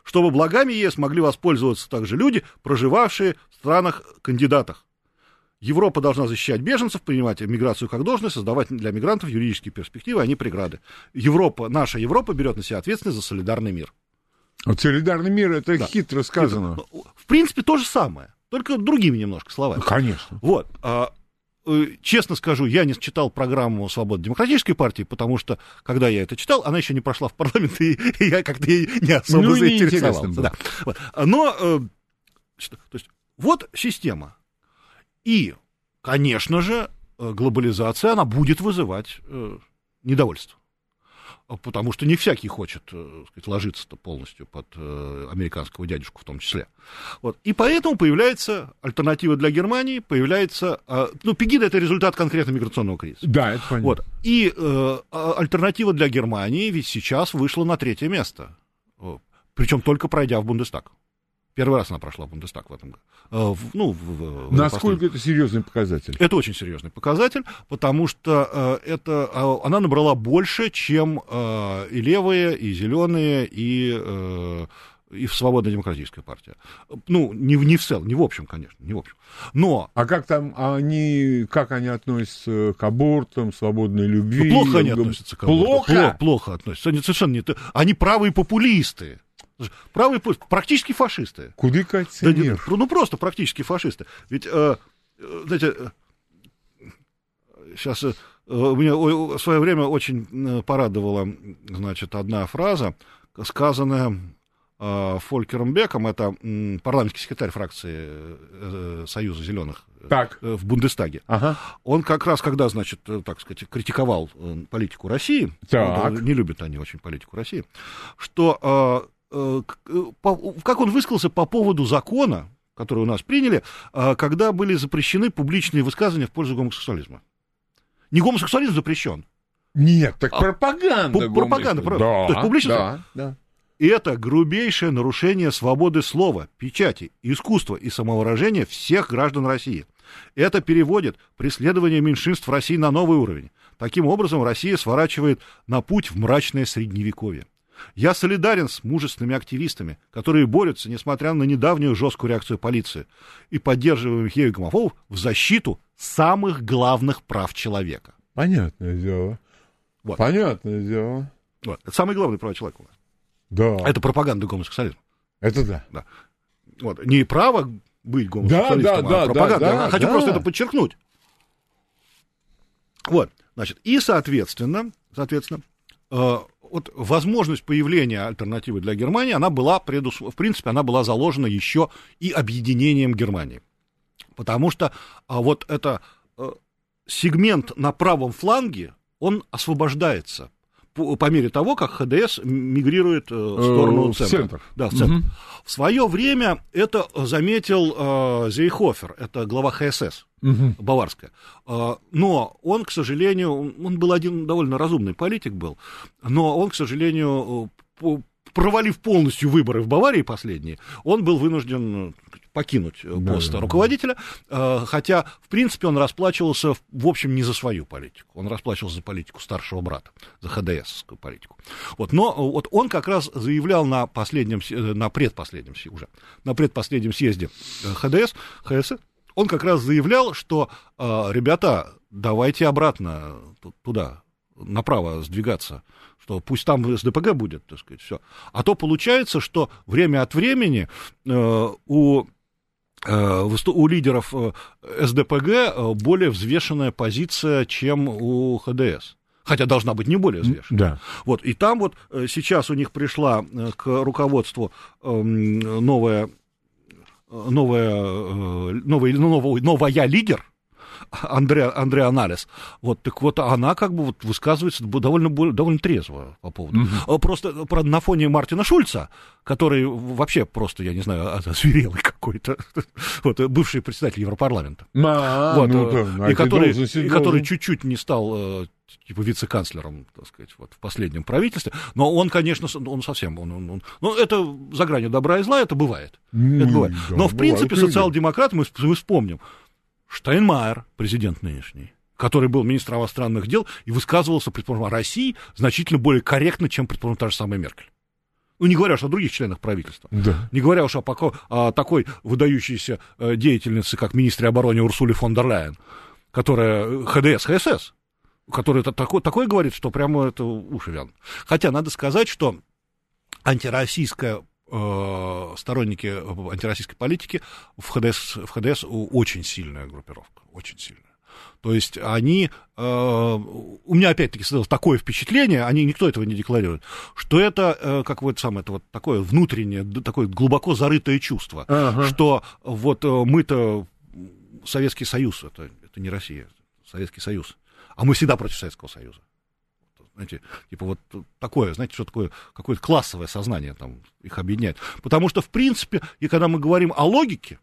чтобы благами ЕС могли воспользоваться также люди, проживавшие в странах-кандидатах. Европа должна защищать беженцев, принимать миграцию как должность, создавать для мигрантов юридические перспективы, а не преграды. Наша Европа берет на себя ответственность за солидарный мир. Вот солидарный мир, это хитро сказано. В принципе, то же самое, только другими немножко словами. Конечно. Вот. Честно скажу, я не читал программу Свободно-демократической партии, потому что, когда я это читал, она еще не прошла в парламент, и я как-то не особо заинтересовался. Да. Вот. Но, то есть, вот система. И, конечно же, глобализация, она будет вызывать недовольство. Потому что не всякий хочет, сказать, ложиться-то полностью под американского дядюшку в том числе. Вот. И поэтому появляется альтернатива для Германии, появляется... Пегида — это результат конкретно миграционного кризиса. Да, это понятно. Вот. И альтернатива для Германии ведь сейчас вышла на 3-е место. Причем только пройдя в Бундестаг. Первый раз она прошла в Бундестаг в этом году. Насколько это серьезный показатель? Это очень серьезный показатель, потому что она набрала больше, чем и левые, и зеленые, и Свободно-демократическая партия. Не в целом, не в общем, конечно, не в общем. Но... А как они относятся к абортам, свободной любви? Плохо они относятся к абортам. Плохо относятся. Они совершенно не... Они правые популисты. Правые, практически фашисты. Куда катится мир? Просто практически фашисты. Ведь, знаете, сейчас меня в свое время очень порадовала, значит, одна фраза, сказанная Фолькером Беком, это парламентский секретарь фракции Союза Зеленых в Бундестаге. Ага. Он как раз, когда, значит, так сказать, критиковал политику России, не любят они очень политику России, что... как он высказался по поводу закона, который у нас приняли, когда были запрещены публичные высказывания в пользу гомосексуализма. Не гомосексуализм запрещен. Нет, так пропаганда. Пропаганда, то есть публичность. Да. И это грубейшее нарушение свободы слова, печати, искусства и самовыражения всех граждан России. Это переводит преследование меньшинств в России на новый уровень. Таким образом, Россия сворачивает на путь в мрачное средневековье. Я солидарен с мужественными активистами, которые борются, несмотря на недавнюю жесткую реакцию полиции, и поддерживаем ею гомофобов в защиту самых главных прав человека. Понятное дело. Вот. Понятное дело. Вот. Это самые главные права человека у нас. Да. Это пропаганда гомосексуализма. Это да. Вот. Не право быть гомосексуалистом, а пропаганда. Я хочу просто это подчеркнуть. Вот. Значит, и, соответственно, вот возможность появления альтернативы для Германии, она была, в принципе, она была заложена еще и объединением Германии. Потому что вот это сегмент на правом фланге, он освобождается по мере того, как ХДС мигрирует в сторону центра. Да, в центр. В свое время это заметил Зейхофер, это глава ХСС, баварская. Но он, к сожалению, он был один довольно разумный политик был, но он, к сожалению, провалив полностью выборы в Баварии последние, он был вынужден покинуть пост руководителя, хотя, в принципе, он расплачивался, в общем, не за свою политику, он расплачивался за политику старшего брата, за ХДСовскую политику. Вот, но вот он как раз заявлял на предпоследнем съезде ХСС, он как раз заявлял, что, ребята, давайте обратно туда, направо сдвигаться, что пусть там СДПГ будет, так сказать, все. А то получается, что время от времени у лидеров СДПГ более взвешенная позиция, чем у ХДС. Хотя должна быть не более взвешенная. Да. Вот, и там вот сейчас у них пришла к руководству новая лидер, Андреа Налес, вот, так вот она как бы вот высказывается довольно трезво по поводу. Просто на фоне Мартина Шульца, который вообще просто, я не знаю, озверелый какой-то, вот, бывший председатель Европарламента, и который чуть-чуть не стал типа вице-канцлером, так сказать, вот, в последнем правительстве, но он, конечно, он совсем, это за гранью добра и зла, это бывает. Но, в принципе, социал-демократы, мы вспомним, Штайнмайер, президент нынешний, который был министром иностранных дел и высказывался, предположим, о России значительно более корректно, чем, предположим, та же самая Меркель. Ну, не говоря уж о других членах правительства. Да. Не говоря уж о такой выдающейся деятельнице, как министре обороны Урсуле фон дер Ляйен, которая ХДС, которая такое говорит, что прямо это уши вянут. Хотя надо сказать, что сторонники антироссийской политики в ХДС очень сильная группировка, очень сильная. То есть они, у меня опять-таки создалось такое впечатление, никто этого не декларирует, что это как это вот такое внутреннее, такое глубоко зарытое чувство, что вот мы-то Советский Союз, это не Россия, Советский Союз, а мы всегда против Советского Союза. Знаете, типа вот такое, знаете, что такое, какое-то классовое сознание там их объединяет. Потому что, в принципе, и когда мы говорим о логике,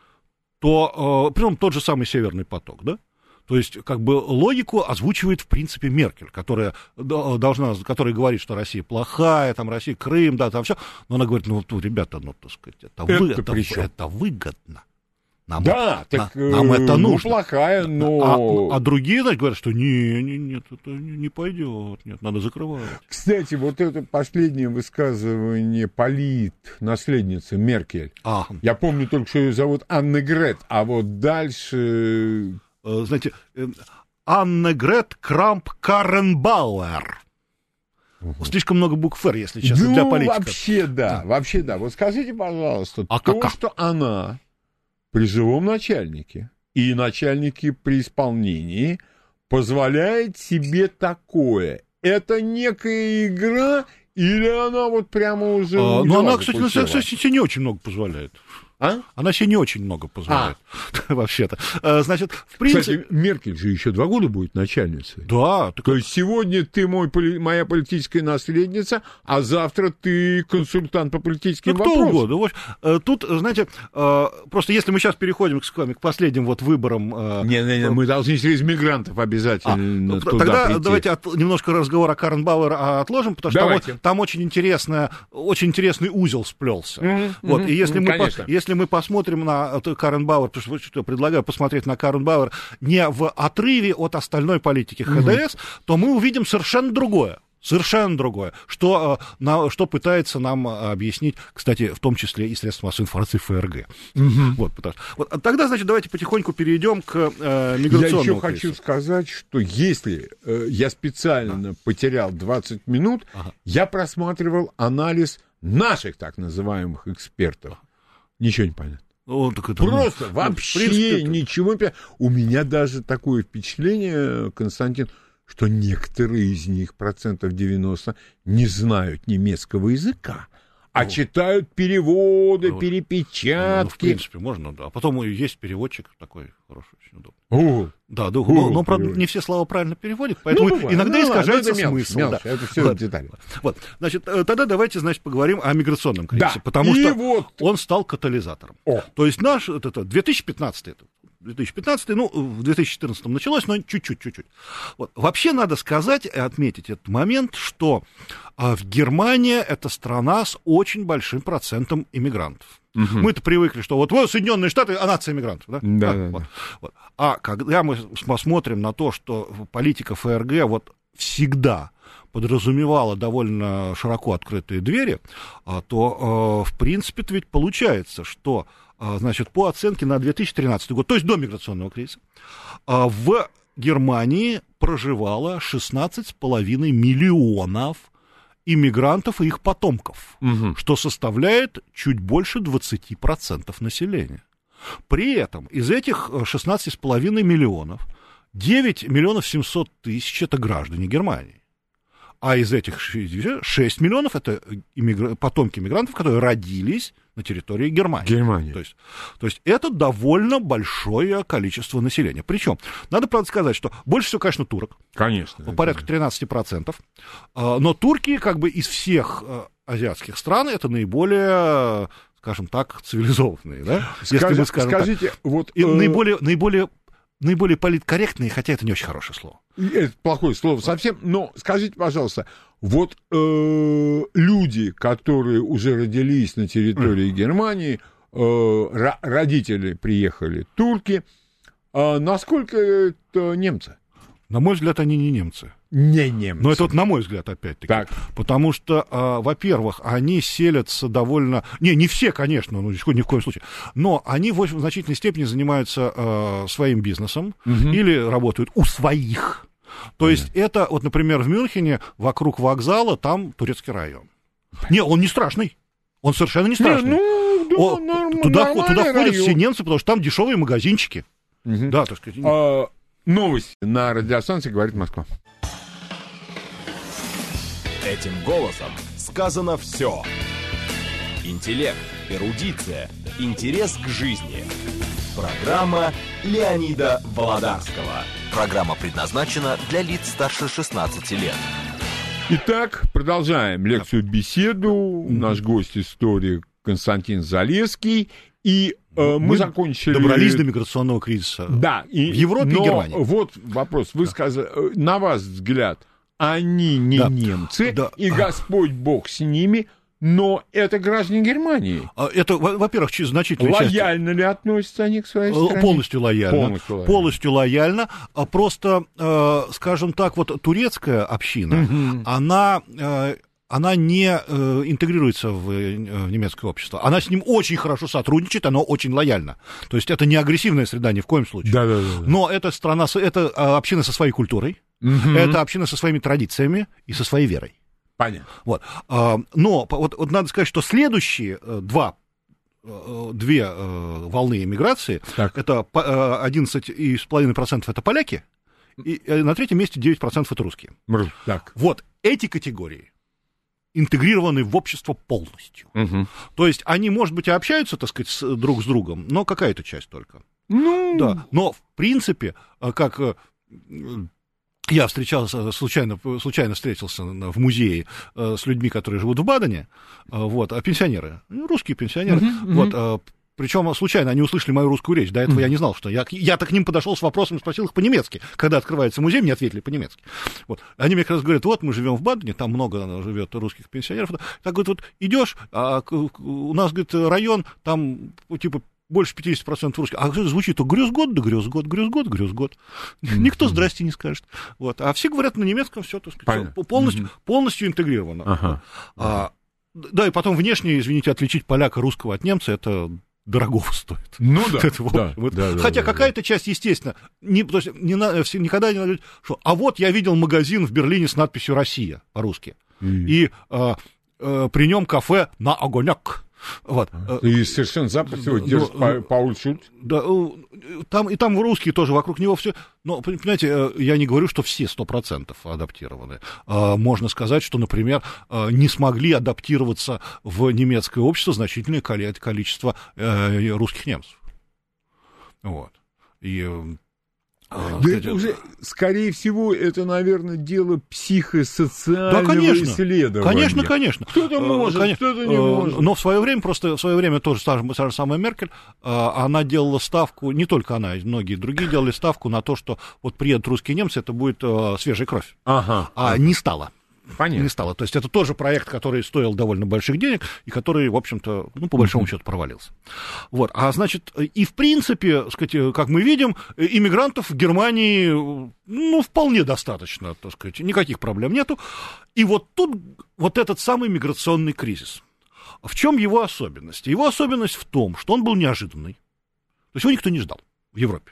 то, причем тот же самый Северный поток, да, то есть, как бы, логику озвучивает, в принципе, Меркель, которая говорит, что Россия плохая, там, Россия, Крым, да, там все, но она говорит, ребята, так сказать, это выгодно. Нам это нужно. Плохая, но... А другие, значит, говорят, что нет, это не пойдет, нет, надо закрывать. Кстати, вот это последнее высказывание наследницы Меркель. Я помню только, что ее зовут Анне-Грет, а вот дальше... Знаете, Анне-Грет Крамп-Карренбауэр. Слишком много букв «Р», если честно, для политиков. Вообще да. Вот скажите, пожалуйста, что она... при живом начальнике и начальнике при исполнении позволяет себе такое. Это некая игра или она вот прямо уже... Ну, она, кстати, себе не очень много позволяет. Она себе не очень много позволяет, вообще-то. Значит, в принципе... Кстати, Меркель же еще 2 года будет начальницей. Да. То есть сегодня ты моя политическая наследница, а завтра ты консультант по политическим вопросам. Кто угодно. Тут, знаете, просто если мы сейчас переходим к последним вот выборам... мы должны через мигрантов обязательно туда тогда прийти. Давайте немножко разговор о Карренбауэр отложим, потому что там очень интересный узел сплелся. И если мы посмотрим на Карренбауэр, потому что я предлагаю посмотреть на Карренбауэр не в отрыве от остальной политики ХДС, то мы увидим совершенно другое, что пытается нам объяснить, кстати, в том числе и средства массовой информации ФРГ. Тогда, значит, давайте потихоньку перейдем к миграционному кризису. Я еще хочу сказать, что если я специально потерял 20 минут, я просматривал анализ наших так называемых экспертов. Ничего не понятно. Просто вообще ничего не понятно. У меня даже такое впечатление, Константин, что некоторые из них, 90%, не знают немецкого языка, а читают переводы, перепечатки. В принципе, можно, да. А потом есть переводчик такой хороший, очень удобный. Но, правда, не все слова правильно переводят, поэтому иногда искажается смысл. Это все детали. Значит, тогда давайте, поговорим о миграционном кризисе, потому что он стал катализатором. То есть наш 2015, в 2014 началось, но чуть-чуть. Вообще надо сказать и отметить этот момент, что в Германии это страна с очень большим процентом иммигрантов. Мы-то привыкли, что вот Соединенные Штаты, а нация иммигрантов. Да? А когда мы посмотрим на то, что политика ФРГ всегда подразумевала довольно широко открытые двери, то, в принципе, ведь получается, что, значит, по оценке на 2013 год, то есть до миграционного кризиса, в Германии проживало 16,5 миллионов иммигрантов и их потомков, что составляет чуть больше 20% населения. При этом из этих 16,5 миллионов 9 миллионов 700 тысяч – это граждане Германии. А из этих 6 миллионов – это потомки иммигрантов, которые родились на территории Германии. То есть это довольно большое количество населения. Причем, надо, правда, сказать, что больше всего, конечно, турок. Конечно. Порядка 13%. Но турки, как бы из всех азиатских стран, это наиболее, скажем так, цивилизованные. Да? Скажите, наиболее политкорректные, хотя это не очень хорошее слово. Это плохое слово совсем, но скажите, пожалуйста, люди, которые уже родились на территории Германии, родители приехали, турки, насколько это немцы? На мой взгляд, они не немцы. не немцы. Но это вот на мой взгляд, опять-таки. Так. Потому что, во-первых, они селятся довольно... Не все, конечно, ни в коем случае. Но они в значительной степени занимаются своим бизнесом или работают у своих. То есть это, вот, например, в Мюнхене вокруг вокзала там турецкий район. Не, он не страшный. Он совершенно не страшный. Туда ходят все немцы, потому что там дешевые магазинчики. Да, так сказать. Новости на радиостанции «Говорит Москва». Этим голосом сказано все. Интеллект, эрудиция, интерес к жизни. Программа Леонида Володарского. Программа предназначена для лиц старше 16 лет. Итак, продолжаем лекцию-беседу. Наш гость историк Константин Залесский. И мы закончили... Добрались до миграционного кризиса. Да. В Европе и Германии. Вот вопрос. Вы сказали, на ваш взгляд, они не немцы, и Господь Бог с ними, но это граждане Германии. Это, во-первых, значительная часть... Лояльно ли относятся они к своей стране? Полностью лояльно. Лояльно. Просто, скажем так, вот турецкая община, она не интегрируется в немецкое общество. Она с ним очень хорошо сотрудничает, она очень лояльна. То есть это не агрессивная среда ни в коем случае. Да. Но это страна, это община со своей культурой, это община со своими традициями и со своей верой. Понятно. Вот. Но вот надо сказать, что следующие две волны эмиграции, это 11,5% это поляки, и на третьем месте 9% это русские. Так. Вот эти категории интегрированы в общество полностью. То есть они, может быть, и общаются, так сказать, друг с другом, но какая-то часть только. Да. Но, в принципе, как я случайно встретился в музее с людьми, которые живут в Бадене, вот, пенсионеры, русские пенсионеры, вот, причем случайно они услышали мою русскую речь. До этого я не знал, что я-то к ним подошел с вопросом, спросил их по-немецки. Когда открывается музей, мне ответили по-немецки. Вот. Они мне как раз говорят, вот мы живем в Бадене, там много живет русских пенсионеров. Так, говорит, вот идешь, у нас, говорит, район, там типа больше 50% русских. А звучит то грёзгот, да грёзгот. Никто здрасте не скажет. Вот. А все говорят на немецком, все, так сказать, полностью интегрировано. Да, и потом внешне, извините, отличить поляка русского от немца, это дорогого стоит. Хотя какая-то часть, естественно, никогда не надо, что а вот я видел магазин в Берлине с надписью «Россия» по-русски, и при нем кафе на огонек. Вот. И совершенно запросто держит Пауль Шульц. Да, там русские тоже вокруг него все. Но, понимаете, я не говорю, что все 100% адаптированы. Можно сказать, что, например, не смогли адаптироваться в немецкое общество значительное количество русских немцев. Вот. И... уже, скорее всего, это, наверное, дело психосоциального исследования. Конечно. Кто-то может, кто-то не может. Но в свое время тоже та же самая Меркель, она делала ставку, не только она, многие другие делали ставку на то, что вот приедут русские немцы, это будет свежая кровь. Не стало. Понятно. Не стало. То есть это тоже проект, который стоил довольно больших денег и который, в общем-то, по большому счету провалился. Вот. А значит, и в принципе, сказать, как мы видим, иммигрантов в Германии, вполне достаточно, так сказать, никаких проблем нету. И вот тут вот этот самый миграционный кризис. В чем его особенность? Его особенность в том, что он был неожиданный. То есть его никто не ждал в Европе.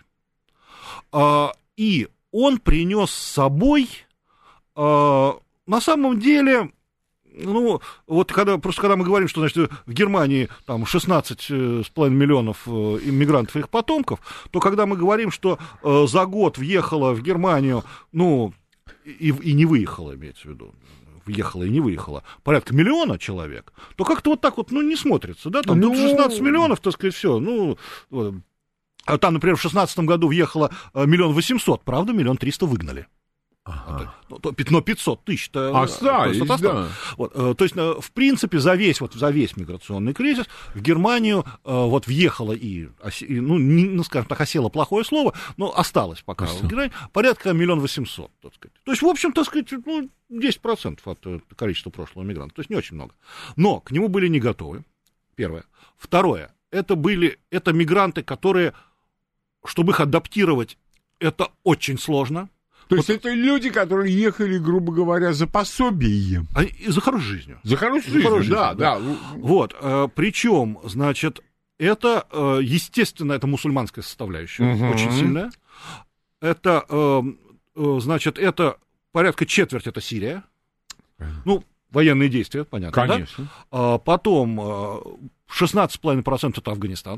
И он принес с собой... На самом деле, вот когда мы говорим, что, значит, в Германии там 16,5 миллионов иммигрантов и их потомков, то когда мы говорим, что за год въехало в Германию, и не выехало, имеется в виду, въехало и не выехало, порядка 1 миллиона человек, то как-то вот так вот, не смотрится, да, там тут 16 миллионов, так сказать, все, а там, например, в 2016 году въехало 1 800 000, правда, 1 300 000 выгнали. Но 500 тысяч-то остались, да. Вот, то есть, в принципе, за весь миграционный кризис в Германию вот въехало скажем так, осело плохое слово, но осталось пока в Германии порядка 1 800 000, так сказать. То есть, в общем, так сказать, 10% от количества прошлого мигрантов, то есть не очень много. Но к нему были не готовы, первое. Второе, это мигранты, которые, чтобы их адаптировать, это очень сложно. То То есть это люди, которые ехали, грубо говоря, за пособием. За хорошей жизнью. За хорошей жизнью, да. Вот, причем, значит, это, естественно, это мусульманская составляющая, очень сильная. Это, значит, это порядка четверти, это Сирия. Ну, военные действия, понятно, конечно. Да? Потом 16,5% это Афганистан.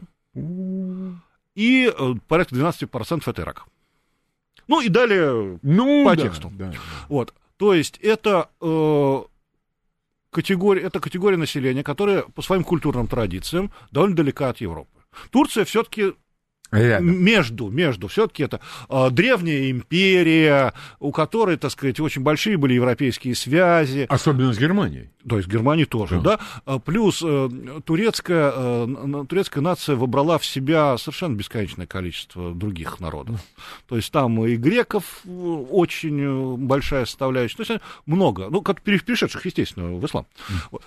И порядка 12% это Ирак. Ну, и далее по тексту. Да. Вот. То есть это категория населения, которая по своим культурным традициям довольно далека от Европы. Турция все-таки между все-таки это древняя империя, у которой, так сказать, очень большие были европейские связи. Особенно с Германией. То есть Германии тоже, да. Плюс турецкая нация вобрала в себя совершенно бесконечное количество других народов. То есть там и греков очень большая составляющая. То есть много, ну, как перешедших, естественно, в ислам.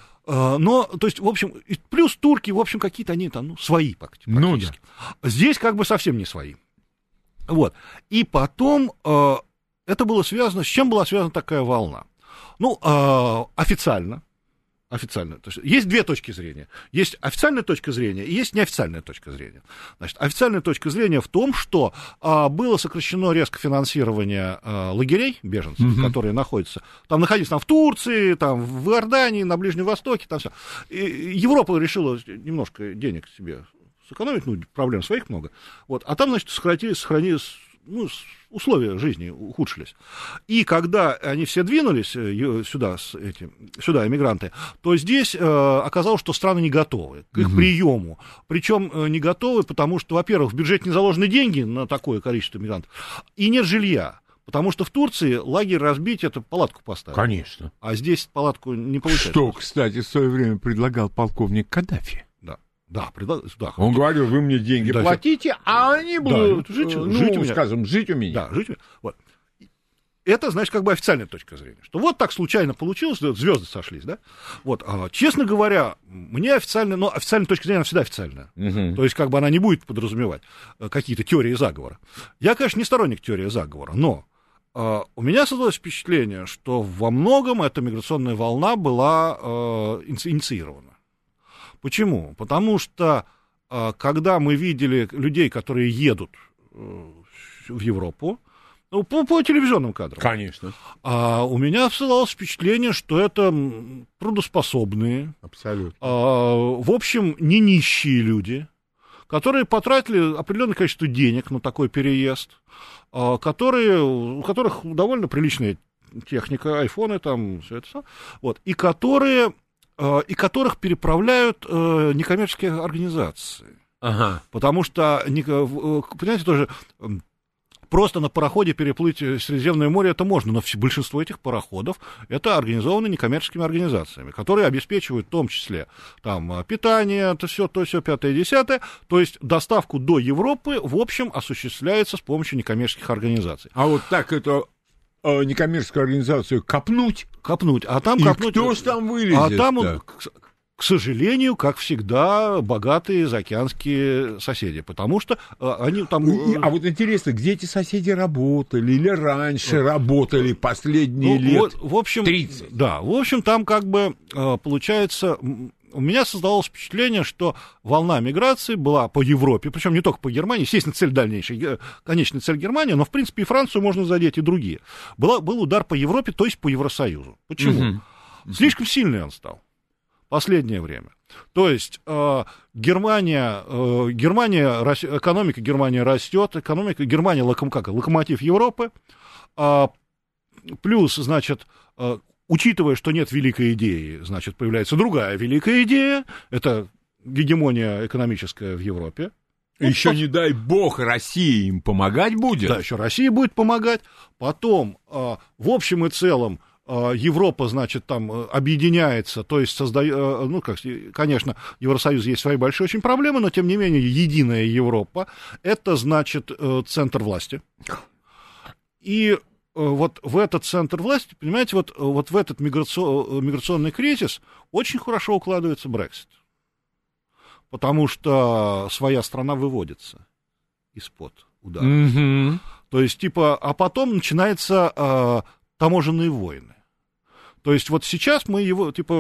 Но, то есть, в общем, плюс турки, в общем, какие-то они там, ну, свои практически. Ну, да. Здесь как бы совсем не свои. Вот. И потом это было связано, с чем была связана такая волна? Ну, официально. То есть две точки зрения. Есть официальная точка зрения и есть неофициальная точка зрения. Значит, официальная точка зрения в том, что было сокращено резко финансирование лагерей беженцев, которые находятся, находились в Турции, там, в Иордании, на Ближнем Востоке, там все. Европа решила немножко денег себе сэкономить, ну, проблем своих много. Вот. А там, значит, сохранились, ну, условия жизни ухудшились. И когда они все двинулись сюда, эмигранты, то здесь оказалось, что страны не готовы к их приему. Причем не готовы, потому что, во-первых, в бюджете не заложены деньги на такое количество мигрантов, и нет жилья. Потому что в Турции лагерь разбить, это палатку поставить. Конечно. А здесь палатку не получается. Что, кстати, в свое время предлагал полковник Каддафи. Да, он говорил, вы мне деньги платите, а они будут жить у меня. Скажем, жить у меня. Да, жить у меня. Вот. Это, значит, как бы официальная точка зрения. Что вот так случайно получилось, звезды сошлись, да? Вот, честно говоря, мне официальная точка зрения, она всегда официальная. То есть, как бы она не будет подразумевать какие-то теории заговора. Я, конечно, не сторонник теории заговора, но у меня создалось впечатление, что во многом эта миграционная волна была инициирована. Почему? Потому что, когда мы видели людей, которые едут в Европу, ну, по телевизионным кадрам. Конечно. У меня создалось впечатление, что это трудоспособные, абсолютно. В общем, не нищие люди, которые потратили определенное количество денег на такой переезд, у которых довольно приличная техника, айфоны, там, все это, вот, и которых переправляют некоммерческие организации. Ага. Потому что, понимаете, тоже просто на пароходе переплыть Средиземное море это можно, но большинство этих пароходов это организованы некоммерческими организациями, которые обеспечивают в том числе там, питание, то все, 5-10, то есть доставку до Европы, в общем, осуществляется с помощью некоммерческих организаций. А вот так это... некоммерческую организацию копнуть, а там и копнуть. Кто ж там вылезет? А там, к сожалению, как всегда, богатые заокеанские соседи, потому что они там... А вот интересно, где эти соседи работали или раньше работали последние лет в общем, 30? Да, в общем, там как бы получается... У меня создалось впечатление, что волна миграции была по Европе, причем не только по Германии, естественно, цель дальнейшая, конечная цель Германии, но, в принципе, и Францию можно задеть, и другие. Был удар по Европе, то есть по Евросоюзу. Почему? Слишком сильный он стал в последнее время. То есть экономика Германии растет, Германия локомотив Европы, плюс, значит, учитывая, что нет великой идеи, значит, появляется другая великая идея, это гегемония экономическая в Европе. Еще, не дай бог, Россия им помогать будет. Да, еще Россия будет помогать. Потом, в общем и целом, Европа, значит, там объединяется, то есть создает, конечно, Евросоюз есть свои большие очень проблемы, но, тем не менее, единая Европа, это, значит, центр власти. И вот в этот центр власти, понимаете, вот в этот миграционный кризис очень хорошо укладывается Брексит. Потому что своя страна выводится из-под удара. То есть, типа, а потом начинаются таможенные войны. То есть, вот сейчас мы его, типа,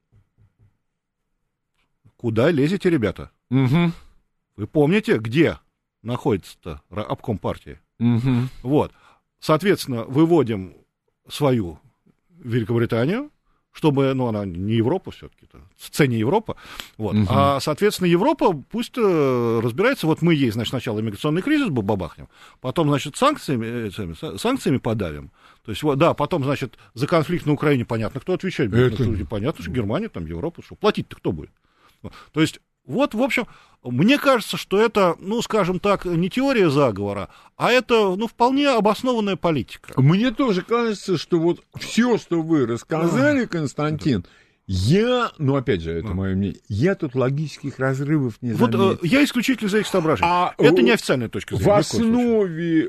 куда лезете, ребята? Угу. Вы помните, где находится-то обком партии? Угу. Вот. Соответственно, выводим свою Великобританию, чтобы, ну, она не Европа все-таки, в сцене Европа, вот, а, соответственно, Европа пусть разбирается, вот мы ей, значит, сначала иммиграционный кризис бабахнем, потом, значит, санкциями подавим, то есть, вот, да, потом, значит, за конфликт на Украине понятно, кто отвечает, понятно, что Германия, там, Европа, что платить-то кто будет? То есть, вот, в общем, мне кажется, что это, ну, скажем так, не теория заговора, а это, ну, вполне обоснованная политика. Мне тоже кажется, что вот все, что вы рассказали, Константин, ну, опять же, это мое мнение, я тут логических разрывов не заметил. Вот я исключительно за их соображения. Это неофициальная точка зрения. В основе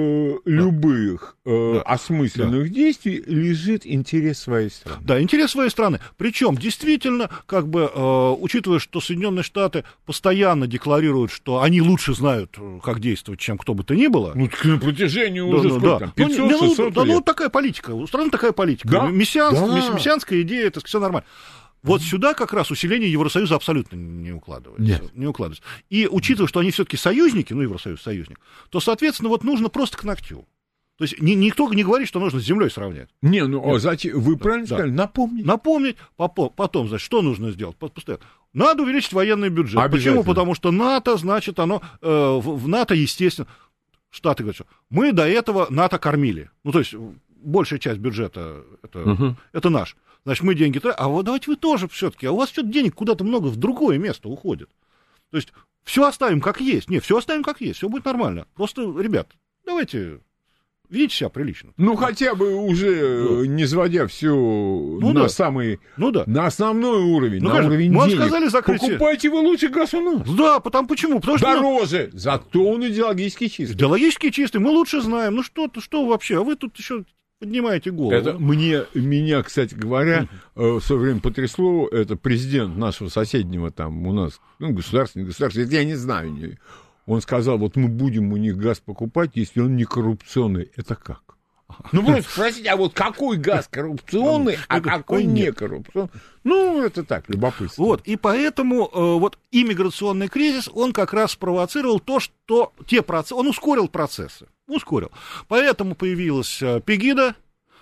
любых осмысленных действий лежит интерес своей страны. Да, интерес своей страны. Причем, действительно, как бы, учитывая, что Соединенные Штаты постоянно декларируют, что они лучше знают, как действовать, чем кто бы то ни было. Ну, на протяжении уже сколько там, 500-600 лет. Да, ну, такая политика, у страны такая политика. Да? Мессианская идея, это все нормально. Вот сюда как раз усиление Евросоюза абсолютно не укладывается. Нет. Не укладывается. И учитывая, что они все-таки союзники, ну, Евросоюз союзник, то, соответственно, вот нужно просто к ногтю. То есть никто не говорит, что нужно с землей сравнять. Не, ну, зачем? Вы правильно сказали, напомнить. Напомнить, потом, значит, что нужно сделать? Надо увеличить военный бюджет. Почему? Потому что НАТО, значит, оно, в НАТО, естественно, Штаты говорят, что мы до этого НАТО кормили. Ну, то есть, большая часть бюджета, это наш. Значит, мы деньги тратим, а вот давайте вы тоже все-таки, а у вас что-то денег куда-то много в другое место уходит. То есть, все оставим как есть. Не, все оставим как есть, все будет нормально. Просто, ребят, давайте ведите себя прилично. Ну, хотя бы уже не сводя все на самый, на основной уровень, на уровень денег. Сказали закрытие. Покупайте вы лучше газ у нас. Да, почему? Потому что дороже, зато он идеологически чистый. Идеологически чистый, мы лучше знаем. Ну, что вообще, а вы тут еще... Поднимаете голову. Это меня, кстати говоря, в свое время потрясло, это президент нашего соседнего там у нас, государственный, это я не знаю. Он сказал, вот мы будем у них газ покупать, если он не коррупционный. Это как? Ну, просто спросите, а вот какой газ коррупционный, а какой не коррупционный? Ну, это так, любопытно. Вот, и поэтому вот иммиграционный кризис, он как раз спровоцировал то, что он ускорил процессы. Ускорил. Поэтому появилась Пегида.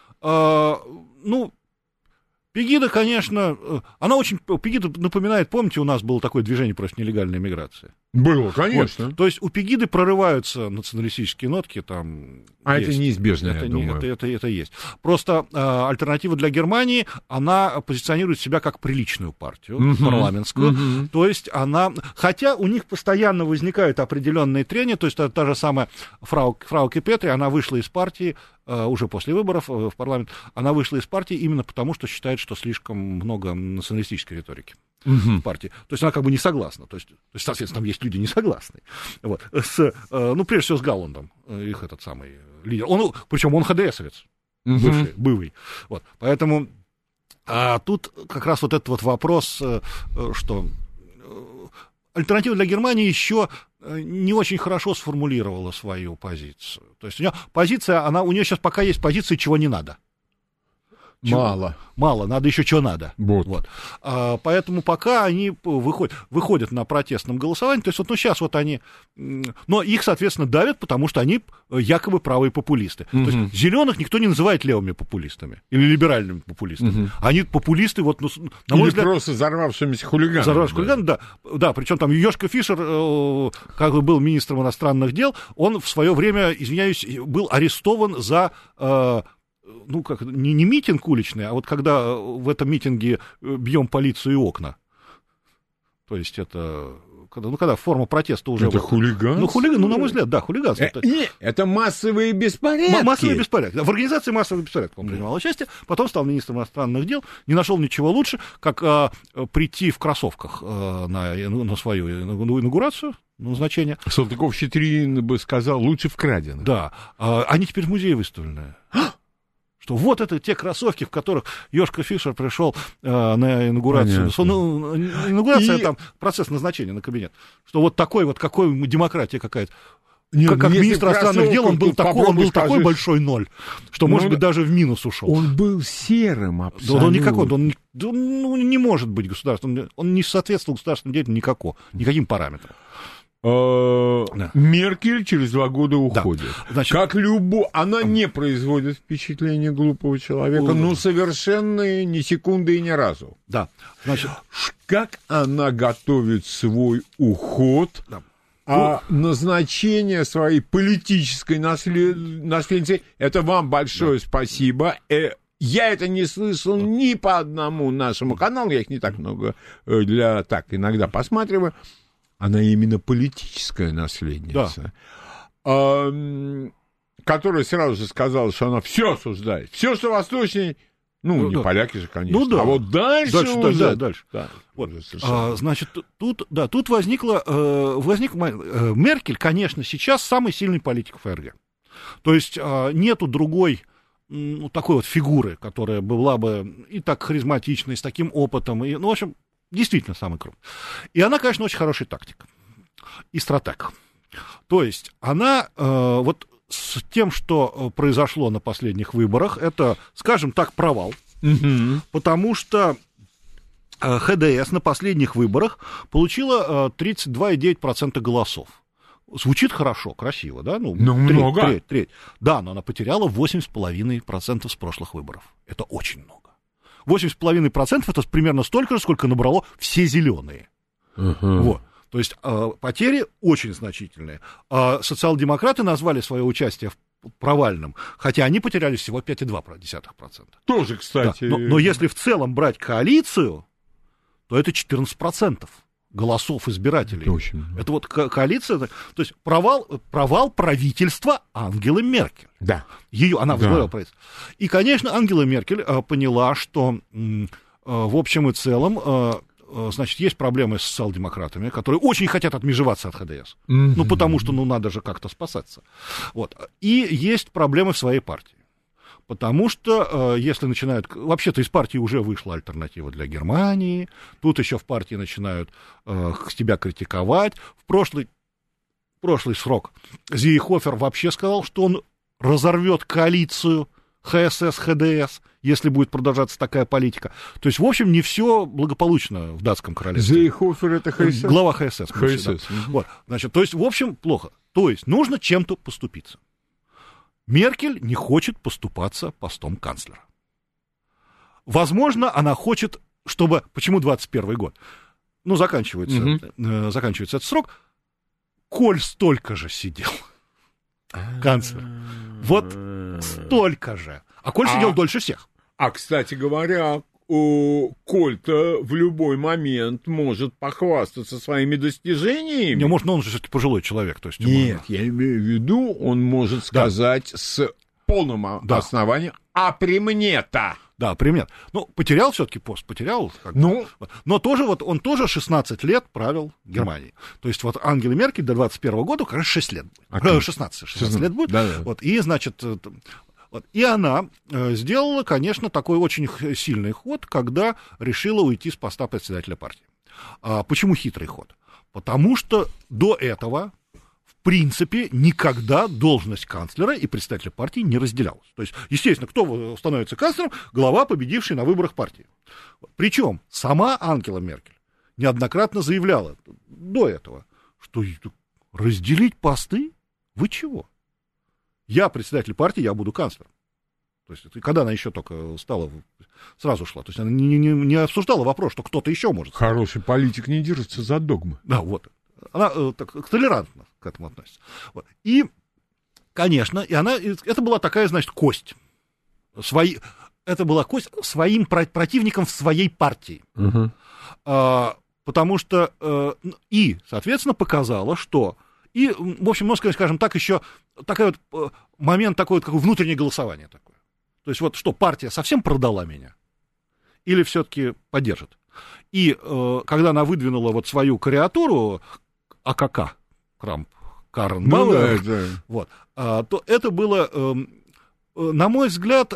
Пегида, конечно, Пегида напоминает, помните, у нас было такое движение против нелегальной миграции? Было, конечно. Вот. То есть у Пегиды прорываются националистические нотки там. Есть. Это неизбежно, я думаю. Это есть. Просто альтернатива для Германии, она позиционирует себя как приличную партию, парламентскую. То есть она... Хотя у них постоянно возникают определенные трения, то есть та же самая Фрауке Петри, она вышла из партии уже после выборов в парламент, она вышла из партии именно потому, что считает, что слишком много националистической риторики в партии. То есть она как бы не согласна. То есть, соответственно, там есть люди не согласные. Вот. Прежде всего, с Галландом, их этот самый лидер. Причем он ХДСовец, бывший. Вот. Поэтому тут как раз вот этот вот вопрос, что альтернатива для Германии еще не очень хорошо сформулировала свою позицию. То есть у нее сейчас пока есть позиция, чего не надо. Мало, надо еще чего надо. Вот. Поэтому пока они выходят на протестном голосовании, то есть сейчас они, но их, соответственно, давят, потому что они якобы правые популисты. То есть зеленых никто не называет левыми популистами или либеральными популистами. Они популисты, на мой взгляд... просто взорвавшимися хулиганами. Да, причем там Йошка Фишер, как бы был министром иностранных дел, он в свое время, извиняюсь, был арестован за... не митинг уличный, а вот когда в этом митинге бьем полицию и окна. То есть это... Когда форма протеста уже... Это хулиганство? На мой взгляд, да, хулиганство. Нет, это массовые беспорядки. Массовые беспорядки. В организации массовых беспорядков он принимал участие, потом стал министром иностранных дел, не нашел ничего лучше, как прийти в кроссовках на свою инаугурацию, назначение. Салтыков-Щедрин бы сказал, лучше в краденых. Да. Они теперь в музее выставлены. Что вот это те кроссовки, в которых Йошка Фишер пришел на инаугурацию. Инаугурация, там процесс назначения на кабинет. Что вот такой вот, какой демократия какая-то. Нет, как министр иностранных дел он был такой большой ноль, что, может быть, даже в минус ушел. Он был серым абсолютно. Он никакой, он не может быть государственным, он не соответствовал государственным деятелям никаким параметрам. Да. Меркель через 2 года уходит. Да. Значит, как она не производит впечатление глупого человека, совершенно ни секунды и ни разу. Да. Значит, как она готовит свой уход, назначение своей политической наследницы, это вам большое спасибо. Я это не слышал ни по одному нашему каналу, я их не так много иногда посматриваю. Она именно политическая наследница, которая сразу же сказала, что она все осуждает, все, что восточнее, поляки же, конечно, а вот дальше. Вот. Значит, тут возник Меркель, конечно, сейчас самый сильный политик ФРГ. То есть нету другой такой вот фигуры, которая была бы и так харизматичной, с таким опытом, и, в общем, действительно самый крупный. И она, конечно, очень хороший тактик и стратег. То есть она вот с тем, что произошло на последних выборах, это, скажем так, провал. Потому что ХДС на последних выборах получила 32,9% голосов. Звучит хорошо, красиво, да? Много. Треть. Да, но она потеряла 8,5% с прошлых выборов. Это очень много. 8,5% это примерно столько же, сколько набрало все зеленые. Вот. То есть потери очень значительные. Социал-демократы назвали свое участие провальным, хотя они потеряли всего 5,2%. Тоже, кстати. Да, но если в целом брать коалицию, то это 14% голосов избирателей. Это вот коалиция, то есть провал правительства Ангелы Меркель. Да. Она возглавляла правительство. И, конечно, Ангела Меркель поняла, что в общем и целом, значит, есть проблемы с социал-демократами, которые очень хотят отмежеваться от ХДС. Потому что, надо же как-то спасаться. Вот. И есть проблемы в своей партии. Потому что, если начинают... Вообще-то из партии уже вышла альтернатива для Германии, тут еще в партии начинают тебя критиковать. В прошлый срок Зейхофер вообще сказал, что он разорвет коалицию ХСС-ХДС, если будет продолжаться такая политика. То есть, в общем, не все благополучно в датском королевстве. Зейхофер — это ХСС? Глава ХСС. ХСС. Вот. Значит, то есть, в общем, плохо. То есть, нужно чем-то поступиться. Меркель не хочет поступаться постом канцлера. Возможно, она хочет, чтобы... Почему 21 год? Заканчивается этот срок. Коль столько же сидел. Канцлер. Вот столько же. А Коль сидел дольше всех. Кстати говоря, Коль-то в любой момент может похвастаться своими достижениями. Может, он же все-таки пожилой человек. То есть Нет, я имею в виду, он может сказать с полным основанием, при мне-то. Да, при мне. Потерял все-таки пост, потерял. Но тоже он тоже 16 лет правил Германией. То есть вот Ангела Меркель до 21 года, конечно, 6 лет будет. 16 лет будет. Да. Вот, и, значит... И она сделала, конечно, такой очень сильный ход, когда решила уйти с поста председателя партии. Почему хитрый ход? Потому что до этого, в принципе, никогда должность канцлера и председателя партии не разделялась. То есть, естественно, кто становится канцлером? Глава, победивший на выборах партии. Причем сама Ангела Меркель неоднократно заявляла до этого, что разделить посты? Вы чего? Я председатель партии, я буду канцлером. То есть, когда она еще только стала, сразу шла. То есть, она не обсуждала вопрос, что кто-то еще может. Хороший политик не держится за догмы. Да, вот. Она толерантно к этому относится. Вот. И, конечно, это была такая, значит, кость. Это была кость своим противникам в своей партии. Потому что, соответственно, показала, что... И, в общем, можно сказать, скажем так, еще такой вот момент, такое вот, какое внутреннее голосование такое. То есть вот что, партия совсем продала меня? Или все-таки поддержит? И когда она выдвинула вот свою карикатуру АКК, Крамп, Карренбауэр, вот, то это было, на мой взгляд,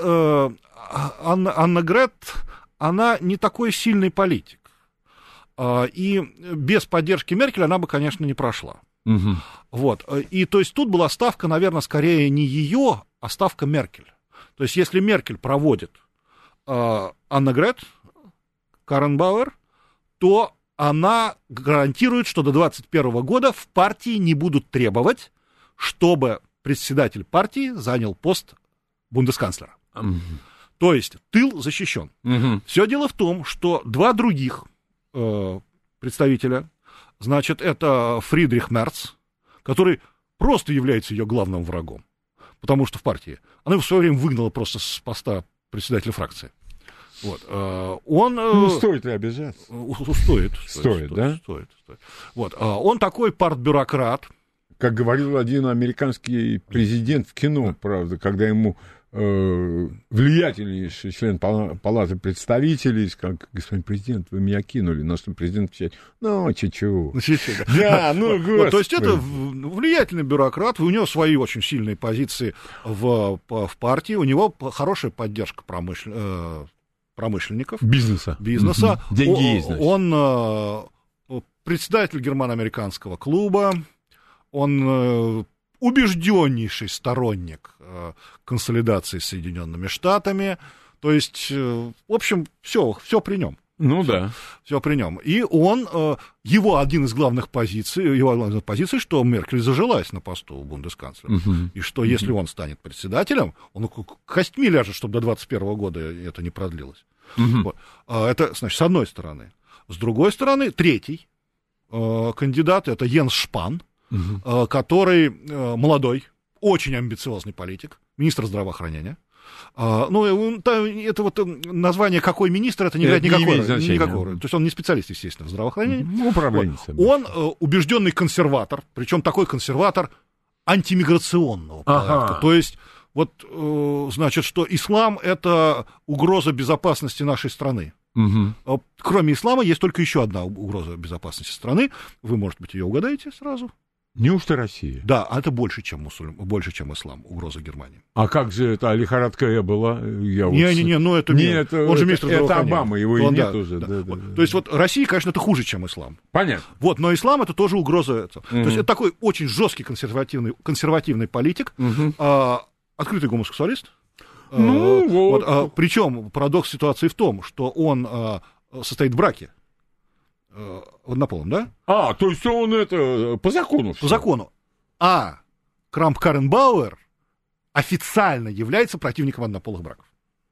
Аннегрет, она не такой сильный политик. И без поддержки Меркель она бы, конечно, не прошла. Угу. Вот. И то есть тут была ставка, наверное, скорее не ее, а ставка Меркель. То есть если Меркель проводит Аннегрет Карренбауэр, то она гарантирует, что до 2021 года в партии не будут требовать, чтобы председатель партии занял пост бундесканцлера. То есть тыл защищен. Все дело в том, что два других представителя, значит, это Фридрих Мерц, который просто является ее главным врагом, потому что в партии она его в свое время выгнала просто с поста председателя фракции. Вот. Он... стоит ли обижаться? Стоит, да? Стоит. Вот. Он такой партбюрократ. Как говорил один американский президент в кино, правда, когда ему влиятельнейший член Палаты представителей сказал: господин президент, вы меня кинули. На что президент отвечает: чего? Да, господи. То есть это влиятельный бюрократ, у него свои очень сильные позиции в партии, у него хорошая поддержка промышленников. Бизнеса. Деньги есть, значит. Он председатель германо-американского клуба, он убежденнейший сторонник консолидации с Соединенными Штатами. То есть, в общем, все при нем. Да. Все при нем. И он, его один из главных позиций, что Меркель зажилась на посту бундесканцлера. И что если он станет председателем, он костьми ляжет, чтобы до 2021 года это не продлилось. Вот. Это, значит, с одной стороны. С другой стороны, третий кандидат — это Йенс Шпан, который молодой, очень амбициозный политик, министр здравоохранения. Это вот название «какой министр» это не играет никакого. То есть он не специалист, естественно, в здравоохранении. Он убежденный консерватор, причем такой консерватор антимиграционного порядка. То есть, значит, что ислам — это угроза безопасности нашей страны. Кроме ислама есть только еще одна угроза безопасности страны. Вы, может быть, ее угадаете сразу? Неужто Россия? Да, это больше, чем ислам, угроза Германии. А как же это Алихарадка Эбола? Это он же министр здравоохранения. Это Обама, его и нет уже. Да. То есть Россия, конечно, это хуже, чем ислам. Понятно. Но ислам — это тоже угроза. То есть это такой очень жесткий консервативный политик, открытый гомосексуалист. Причем парадокс ситуации в том, что он состоит в браке. Однополым, да? То есть он это по закону. По закону. А Крамп-Карренбауэр официально является противником однополых браков.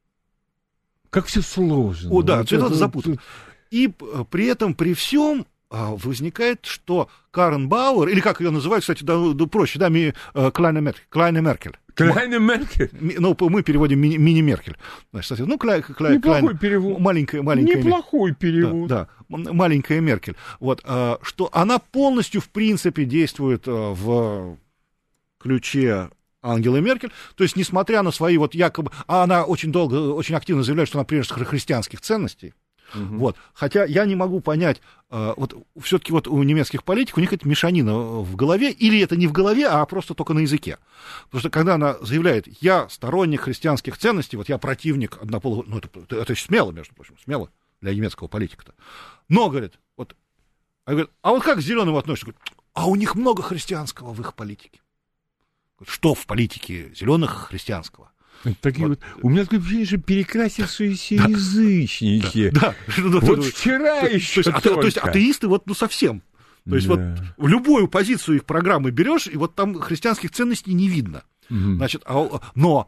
Как все сложно. Это запутано. И при этом, при всем, возникает, что Карренбауэр, или как ее называют, кстати, проще, Клайне Меркель. Клайне Меркель? Мы переводим мини-Меркель. Неплохой перевод. Маленькая Неплохой перевод. Да, маленькая Меркель. Что она полностью, в принципе, действует в ключе Ангелы Меркель. То есть, несмотря на свои якобы... она очень активно заявляет, что она приверженец христианских ценностей. Хотя я не могу понять, все-таки у немецких политиков у них это мешанина в голове, или это не в голове, а просто только на языке. Потому что когда она заявляет: я сторонник христианских ценностей, я противник однополого, это очень смело, между прочим, смело для немецкого политика-то. Но, говорит, как к зеленым относятся? Говорит, у них много христианского в их политике. Что в политике зеленых христианского? У меня такое впечатление, что перекрасившиеся язычники. Вчера еще то есть атеисты совсем. То есть в любую позицию их программы берешь, и там христианских ценностей не видно. Значит, но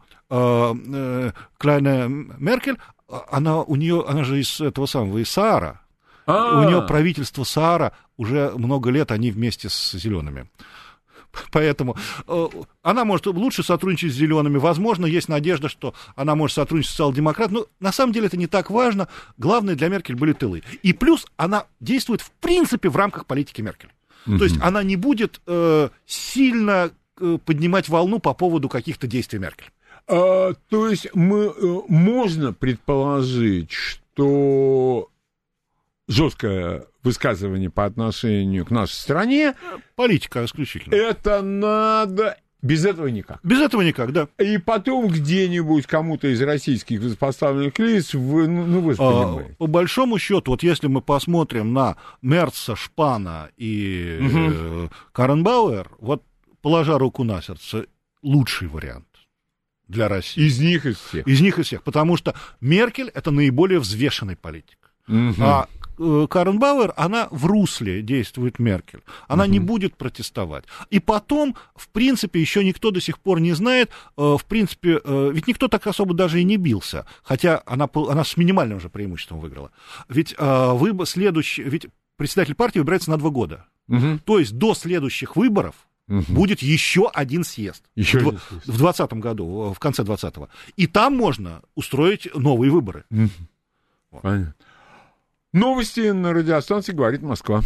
Клайне Меркель, она же из этого самого, из Саара. У нее правительство Саара уже много лет, они вместе с зелеными. Поэтому она может лучше сотрудничать с зелеными. Возможно, есть надежда, что она может сотрудничать с социал-демократами. Но на самом деле это не так важно. Главное для Меркель были тылы. И плюс она действует в принципе в рамках политики Меркель. То есть она не будет сильно поднимать волну по поводу каких-то действий Меркель. То есть можно предположить, что жесткое высказывание по отношению к нашей стране. Политика исключительно. Это надо без этого никак. Без этого никак, да. И потом где-нибудь кому-то из российских высокопоставленных лиц вы понимаете. По большому счету, вот если мы посмотрим на Мерца, Шпана и Каренбауэр, вот, положа руку на сердце, лучший вариант для России. Из них из всех. Из них из всех, потому что Меркель — это наиболее взвешенный политик. А Каренбауэр, она в русле действует Меркель. Она не будет протестовать. И потом, в принципе, еще никто до сих пор не знает, в принципе, ведь никто так особо даже и не бился, хотя она с минимальным же преимуществом выиграла. Ведь ведь председатель партии выбирается на 2 года. То есть до следующих выборов будет еще один съезд. В 2020 году, в конце 2020-го. И там можно устроить новые выборы. Понятно. Новости на радиостанции «Говорит Москва».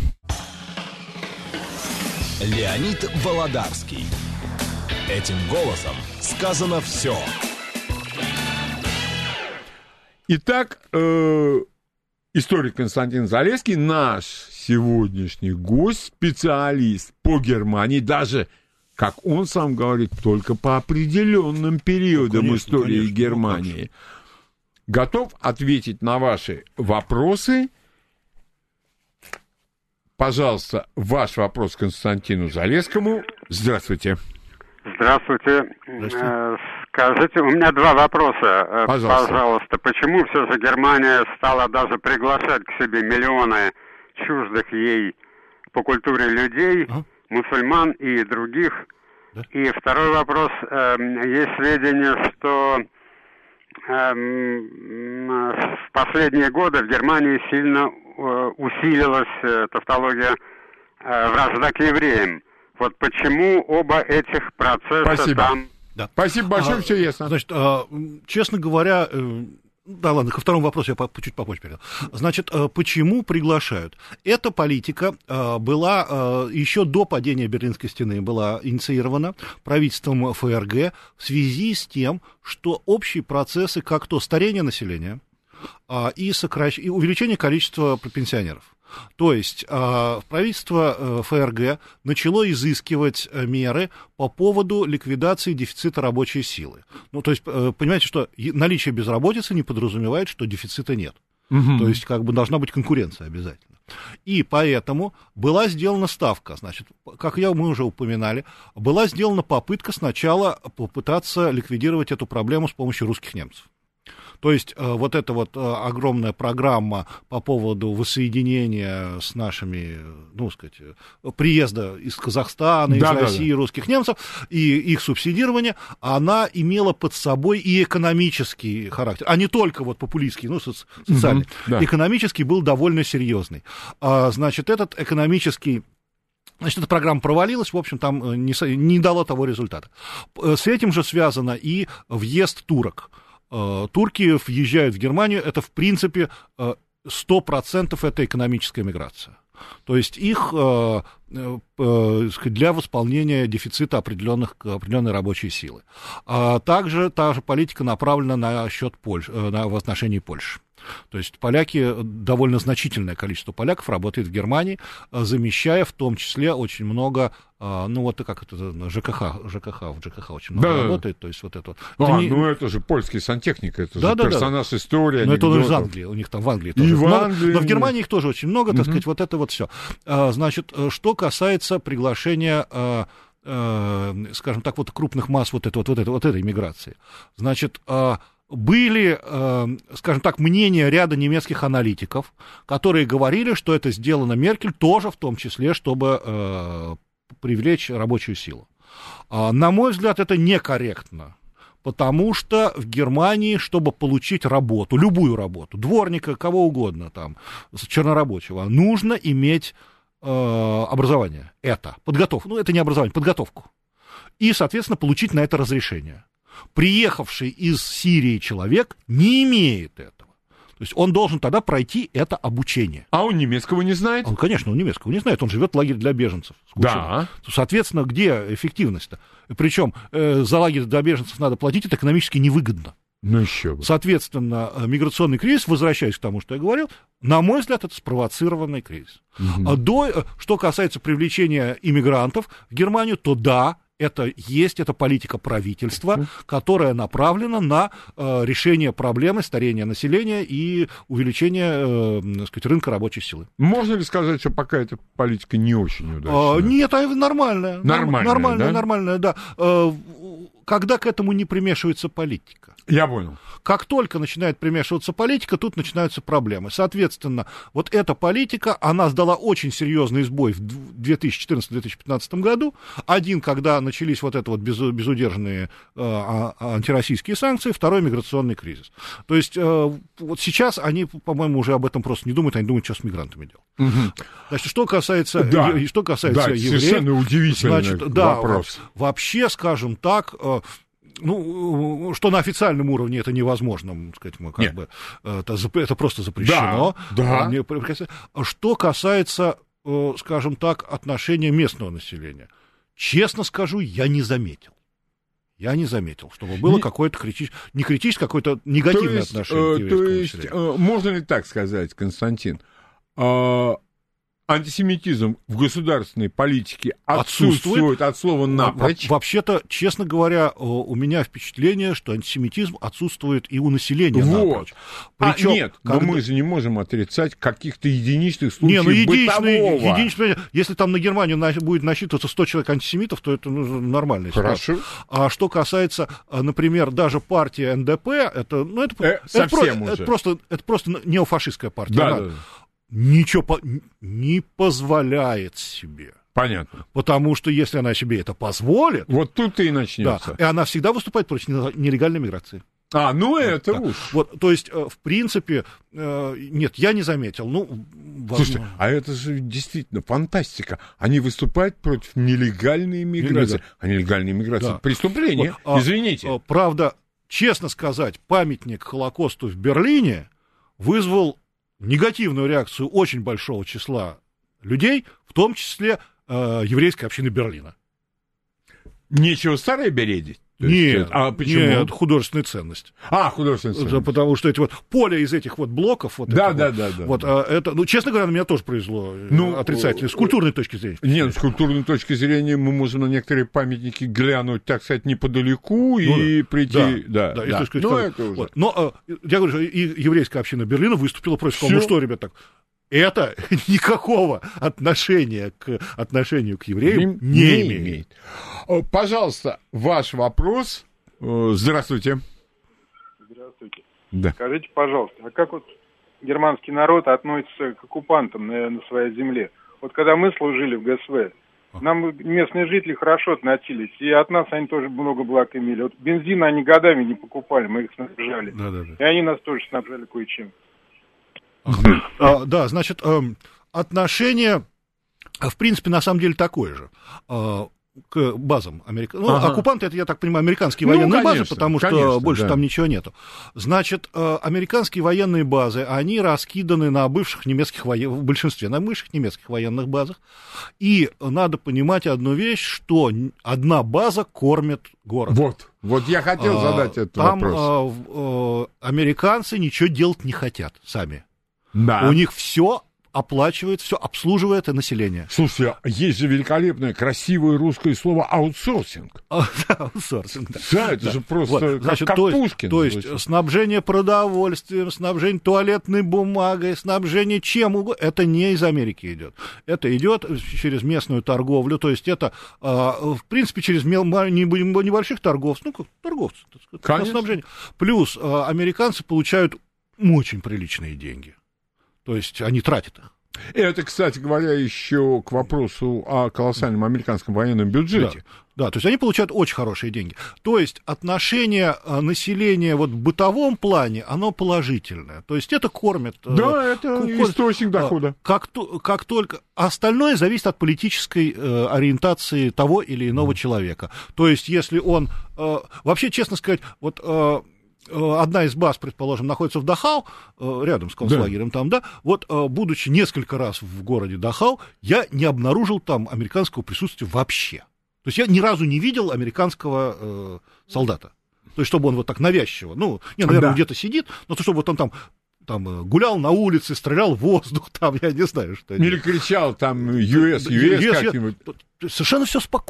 Леонид Володарский. Этим голосом сказано все. Итак, историк Константин Залесский, наш сегодняшний гость, специалист по Германии, даже, как он сам говорит, только по определенным периодам истории Германии. Готов ответить на ваши вопросы. Пожалуйста, ваш вопрос Константину Залесскому. Здравствуйте. Здравствуйте. Скажите, у меня 2 вопроса. Пожалуйста. Почему все же Германия стала даже приглашать к себе миллионы чуждых ей по культуре людей, мусульман и других? Да. И второй вопрос. Есть сведения, что в последние годы в Германии сильно усилилась тавтология вражда к евреям. Вот почему оба этих процесса там... Да. Спасибо большое, все ясно. Значит, честно говоря, да ладно, ко второму вопросу я чуть попозже перейду. Значит, почему приглашают? Эта политика была еще до падения Берлинской стены, была инициирована правительством ФРГ в связи с тем, что общие процессы, как то старение населения и увеличение количества пенсионеров. То есть правительство ФРГ начало изыскивать меры по поводу ликвидации дефицита рабочей силы. Ну, то есть, понимаете, что наличие безработицы не подразумевает, что дефицита нет. То есть, как бы должна быть конкуренция обязательно. И поэтому была сделана ставка, значит, как мы уже упоминали, была сделана попытка сначала попытаться ликвидировать эту проблему с помощью русских немцев. То есть вот эта вот огромная программа по поводу воссоединения с нашими, ну, сказать, приезда из Казахстана, из России русских немцев и их субсидирования, она имела под собой и экономический характер, а не только вот популистский, ну, социальный. Экономический был довольно серьезный. Значит, эта программа провалилась, в общем, там не дала того результата. С этим же связано и въезд турок. Турки въезжают в Германию, это, в принципе, 100% это экономическая миграция. То есть их для восполнения дефицита определенной рабочей силы. Также та же политика направлена на счет в отношении Польши. То есть поляки, довольно значительное количество поляков работает в Германии, замещая в том числе очень много, ну вот как это, ЖКХ очень много работает. То есть вот это вот. Это же польский сантехник, это же персонаж истории. Но это он из Англии, у них там в Англии тоже. Но в Германии их тоже очень много, так сказать, вот это вот все. Значит, что касается приглашения, скажем так, вот крупных масс вот этой миграции. Значит, были, скажем так, мнения ряда немецких аналитиков, которые говорили, что это сделано Меркель тоже в том числе, чтобы привлечь рабочую силу. На мой взгляд, это некорректно, потому что в Германии, чтобы получить работу, любую работу, дворника, кого угодно, там, чернорабочего, нужно иметь образование. Подготовку. Ну, это не образование, подготовку. И, соответственно, получить на это разрешение. Приехавший из Сирии человек не имеет этого. То есть он должен тогда пройти это обучение. А он немецкого не знает? Конечно, он немецкого не знает. Он живет в лагере для беженцев. Да. Соответственно, где эффективность-то? Причем за лагерь для беженцев надо платить, это экономически невыгодно. Ну еще бы. Соответственно, миграционный кризис, возвращаясь к тому, что я говорил, на мой взгляд, это спровоцированный кризис. Что касается привлечения иммигрантов в Германию, то да, это политика правительства, которая направлена на решение проблемы старения населения и увеличение, так сказать, рынка рабочей силы. Можно ли сказать, что пока эта политика не очень удачная? Нет, нормальная. Нормальная, да. Когда к этому не примешивается политика. Я понял. Как только начинает примешиваться политика, тут начинаются проблемы. Соответственно, вот эта политика, она сдала очень серьезный сбой в 2014-2015 году. Один, когда начались вот это вот безудержные антироссийские санкции, второй — миграционный кризис. То есть вот сейчас они, по-моему, уже об этом просто не думают, они думают, что с мигрантами делать. Угу. Значит, что касается евреев... совершенно удивительный вопрос. Вообще, скажем так... что на официальном уровне это невозможно, сказать, мы как бы это просто запрещено. Да. Что касается, скажем так, отношения местного населения, честно скажу, я не заметил. Чтобы было какое-то не критическое, какое-то негативное отношение к еврейскому населению. То есть, можно ли так сказать, Константин, антисемитизм в государственной политике отсутствует от слова напрочь? Вообще-то, честно говоря, у меня впечатление, что антисемитизм отсутствует и у населения напрочь. Причем, нет, но мы же не можем отрицать каких-то единичных случаев бытового. Если там на Германию будет насчитываться 100 человек антисемитов, то это нормальная ситуация. Хорошо. А что касается, например, даже партии НДП, это просто неофашистская партия. Да. Ничего не позволяет себе. Понятно. Потому что если она себе это позволит... Вот тут и начнется. Да, и она всегда выступает против нелегальной миграции. Это уж. Вот, то есть, в принципе, нет, я не заметил. Слушайте, а это же действительно фантастика. Они выступают против нелегальной миграции. А нелегальная миграция — это преступление. Извините. Правда, честно сказать, памятник Холокосту в Берлине вызвал негативную реакцию очень большого числа людей, в том числе еврейской общины Берлина. Нечего старое бередить? Нет, почему? Нет, художественная ценность. Художественная ценность. Потому что эти вот поле из этих вот блоков... Да. Это, честно говоря, на меня тоже произвело отрицательно, с культурной точки зрения. Нет, с культурной точки зрения мы можем на некоторые памятники глянуть, так сказать, неподалеку и прийти... Но я говорю, что и еврейская община Берлина выступила против, сказала, что, ребят, так... Это никакого отношения к евреям не имеет. Пожалуйста, ваш вопрос. Здравствуйте. Здравствуйте. Да. Скажите, пожалуйста, а как вот германский народ относится к оккупантам на своей земле? Вот когда мы служили в ГСВ, нам местные жители хорошо относились, и от нас они тоже много благ имели. Вот бензин они годами не покупали, мы их снабжали. И они нас тоже снабжали кое-чем. Да, значит, отношение, в принципе, на самом деле такое же к базам американских. Оккупанты, это, я так понимаю, американские военные базы, потому что больше там ничего нету. Значит, американские военные базы, они раскиданы на бывших немецких в большинстве на бывших немецких военных базах. И надо понимать одну вещь, что одна база кормит город. Вот я хотел задать этот вопрос. Там американцы ничего делать не хотят сами. Да. У них все оплачивает, все обслуживает население. Слушай, есть же великолепное, красивое русское слово аутсорсинг. Аутсорсинг, да. Да, это же просто как Пушкин. То есть снабжение продовольствием, снабжение туалетной бумагой, снабжение чем угодно, это не из Америки идет. Это идет через местную торговлю, то есть это, в принципе, через небольших торговцев, торговцев, так сказать, снабжение. Плюс американцы получают очень приличные деньги. То есть они тратят их. Это, кстати говоря, еще к вопросу о колоссальном американском военном бюджете. Да, то есть они получают очень хорошие деньги. То есть отношение населения вот в бытовом плане, оно положительное. То есть это кормит. Да, это источник дохода. Как только... Остальное зависит от политической ориентации того или иного человека. То есть если он... Вообще, честно сказать, вот... Одна из баз, предположим, находится в Дахау, рядом с концлагерем там, да, вот, будучи несколько раз в городе Дахау, я не обнаружил там американского присутствия вообще. То есть я ни разу не видел американского солдата. То есть чтобы он вот так навязчиво, наверное, где-то сидит, но то, чтобы вот он там гулял на улице, стрелял в воздух, там, я не знаю, что. Или кричал там US как-нибудь. Совершенно все спокойно.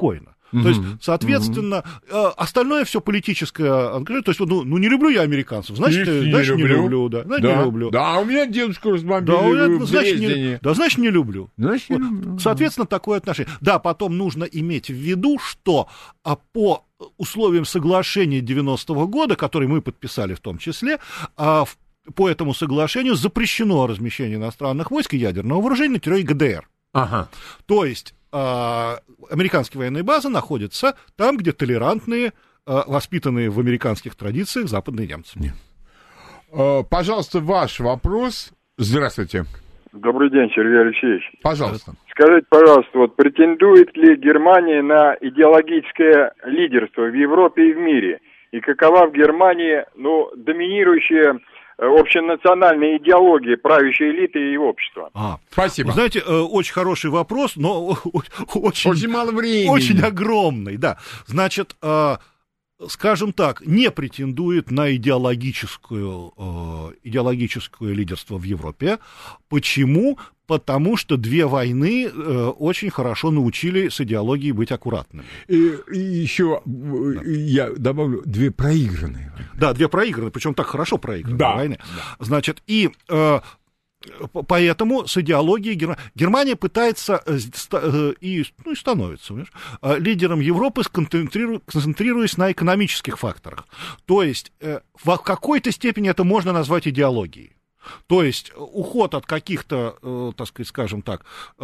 То есть, соответственно, остальное все политическое. То есть, не люблю я американцев, значит, не люблю. Да, значит, не люблю. Да, у меня дедушку разбомбили в Дрездене. Значит, не люблю. Значит, не люблю. Соответственно, такое отношение. Да, потом нужно иметь в виду, что по условиям соглашения 90-го года, которые мы подписали в том числе, по этому соглашению запрещено размещение иностранных войск и ядерного вооружения на территории ГДР. Ага. То есть американские военные базы находятся там, где толерантные, воспитанные в американских традициях западные немцы. Пожалуйста, ваш вопрос. Здравствуйте. Добрый день, Сергей Алексеевич. Пожалуйста. Скажите, пожалуйста, претендует ли Германия на идеологическое лидерство в Европе и в мире? И какова в Германии, доминирующая общенациональная идеология правящей элиты и общества? Спасибо. Знаете, очень хороший вопрос, но очень мало времени. Очень огромный, да. Значит, скажем так, не претендует на идеологическое лидерство в Европе. Почему? Потому что две войны очень хорошо научили с идеологией быть аккуратными. И еще я добавлю, две проигранные войны. Да, две проигранные, причем так хорошо проигранные войны. Да. Значит, и поэтому с идеологией Германия пытается и становится лидером Европы, концентрируясь на экономических факторах. То есть в какой-то степени это можно назвать идеологией. То есть уход от каких-то, так сказать, скажем так,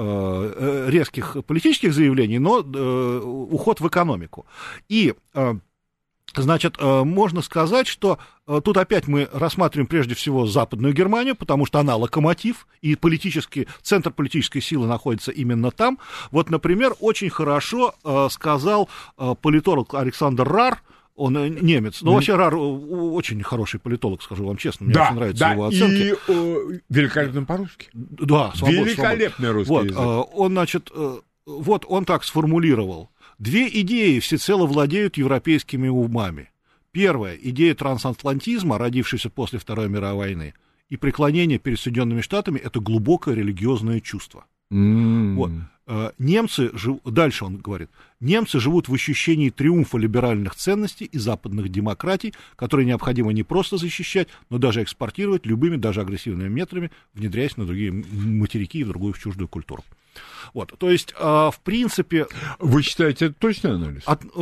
резких политических заявлений, но уход в экономику. И значит, можно сказать, что тут опять мы рассматриваем прежде всего Западную Германию, потому что она локомотив, и центр политической силы находится именно там. Вот, например, очень хорошо сказал политолог Александр Рар, он немец, но вообще Рар очень хороший политолог, скажу вам честно, мне очень нравятся его оценки. И великолепно по-русски. Да, великолепный русский язык. Он, значит, он так сформулировал. Две идеи всецело владеют европейскими умами. Первая — идея трансатлантизма, родившаяся после Второй мировой войны, и преклонение перед Соединенными Штатами — это глубокое религиозное чувство. Вот. Немцы, дальше он говорит, немцы живут в ощущении триумфа либеральных ценностей и западных демократий, которые необходимо не просто защищать, но даже экспортировать любыми, даже агрессивными методами, внедряясь на другие материки и в другую чуждую культуру. Вот, то есть, в принципе... Вы считаете, это точный анализ?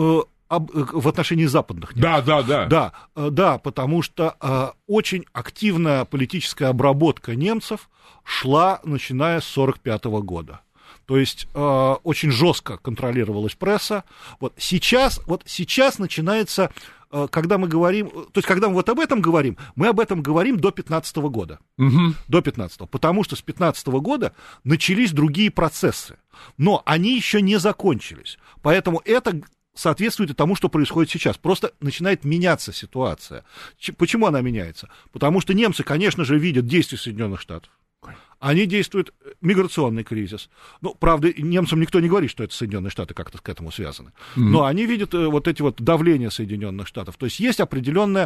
В отношении западных немцев. Да, потому что очень активная политическая обработка немцев шла, начиная с 1945 года. То есть очень жестко контролировалась пресса. Вот сейчас начинается, когда мы говорим, то есть когда мы вот об этом говорим, мы об этом говорим до 15 года. До 15-го, потому что с 15 года начались другие процессы, но они еще не закончились. Поэтому это соответствует и тому, что происходит сейчас. Просто начинает меняться ситуация. Почему она меняется? Потому что немцы, конечно же, видят действия Соединенных Штатов. Они действуют, миграционный кризис. Ну, правда, немцам никто не говорит, что это Соединенные Штаты как-то к этому связаны. Но они видят вот эти вот давления Соединенных Штатов. То есть есть определенное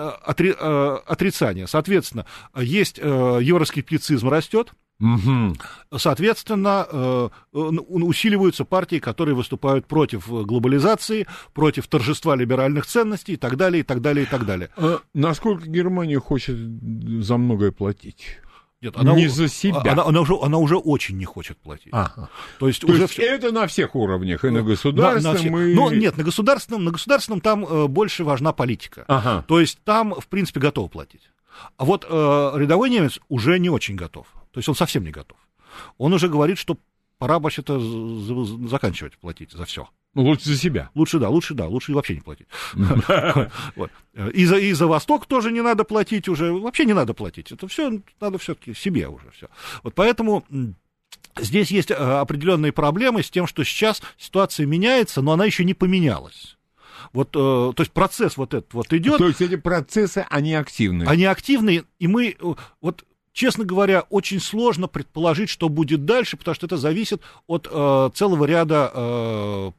отрицание. Соответственно, есть евроскептицизм растет. Соответственно, усиливаются партии, которые выступают против глобализации, против торжества либеральных ценностей и так далее, и так далее, и так далее. Насколько Германия хочет за многое платить? Нет, не за себя. Она уже очень не хочет платить. То есть это на всех уровнях, и на государственном, Нет, на государственном там больше важна политика. То есть там, в принципе, готов платить. А вот рядовой немец уже не очень готов. То есть он совсем не готов. Он уже говорит, что пора вообще-то заканчивать платить за все. Лучше за себя. Лучше вообще не платить. И за Восток тоже не надо платить уже, вообще не надо платить. Это все надо все-таки себе уже все. Вот поэтому здесь есть определенные проблемы с тем, что сейчас ситуация меняется, но она еще не поменялась. Вот, то есть процесс вот этот вот идет. То есть эти процессы, они активны. Они активны, и мы вот, честно говоря, очень сложно предположить, что будет дальше, потому что это зависит от целого ряда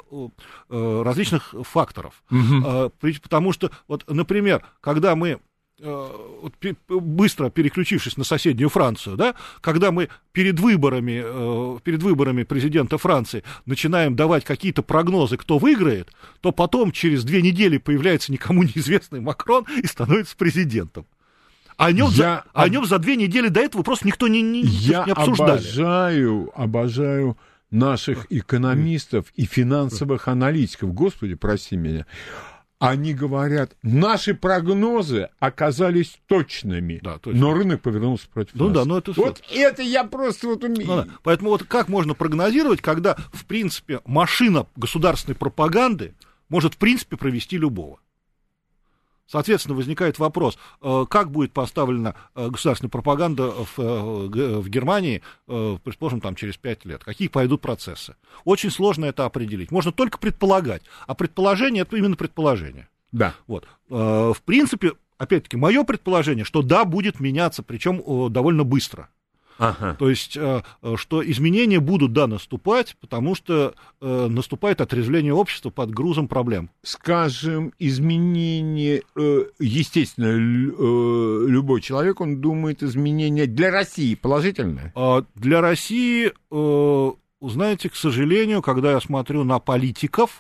различных факторов. Потому что, вот, например, когда мы быстро переключившись на соседнюю Францию, да, когда мы перед выборами президента Франции начинаем давать какие-то прогнозы, кто выиграет, то потом через 2 недели появляется никому неизвестный Макрон и становится президентом. О нем за 2 недели до этого просто никто не обсуждали. Обожаю наших экономистов и финансовых аналитиков. Господи, прости меня. Они говорят, наши прогнозы оказались точными, да, но рынок повернулся против нас. Да, но это это я просто умею. Да. Поэтому вот как можно прогнозировать, когда, в принципе, машина государственной пропаганды может, в принципе, провести любого? Соответственно, возникает вопрос, как будет поставлена государственная пропаганда в Германии, предположим, там, через 5 лет, какие пойдут процессы. Очень сложно это определить. Можно только предполагать, а предположение — это именно предположение. Да. Вот. В принципе, опять-таки, мое предположение, что да, будет меняться, причем довольно быстро. Ага. То есть, что изменения будут, да, наступать, потому что наступает отрезвление общества под грузом проблем. Скажем, изменения, естественно, любой человек, он думает, изменения для России положительные? Для России, знаете, к сожалению, когда я смотрю на политиков,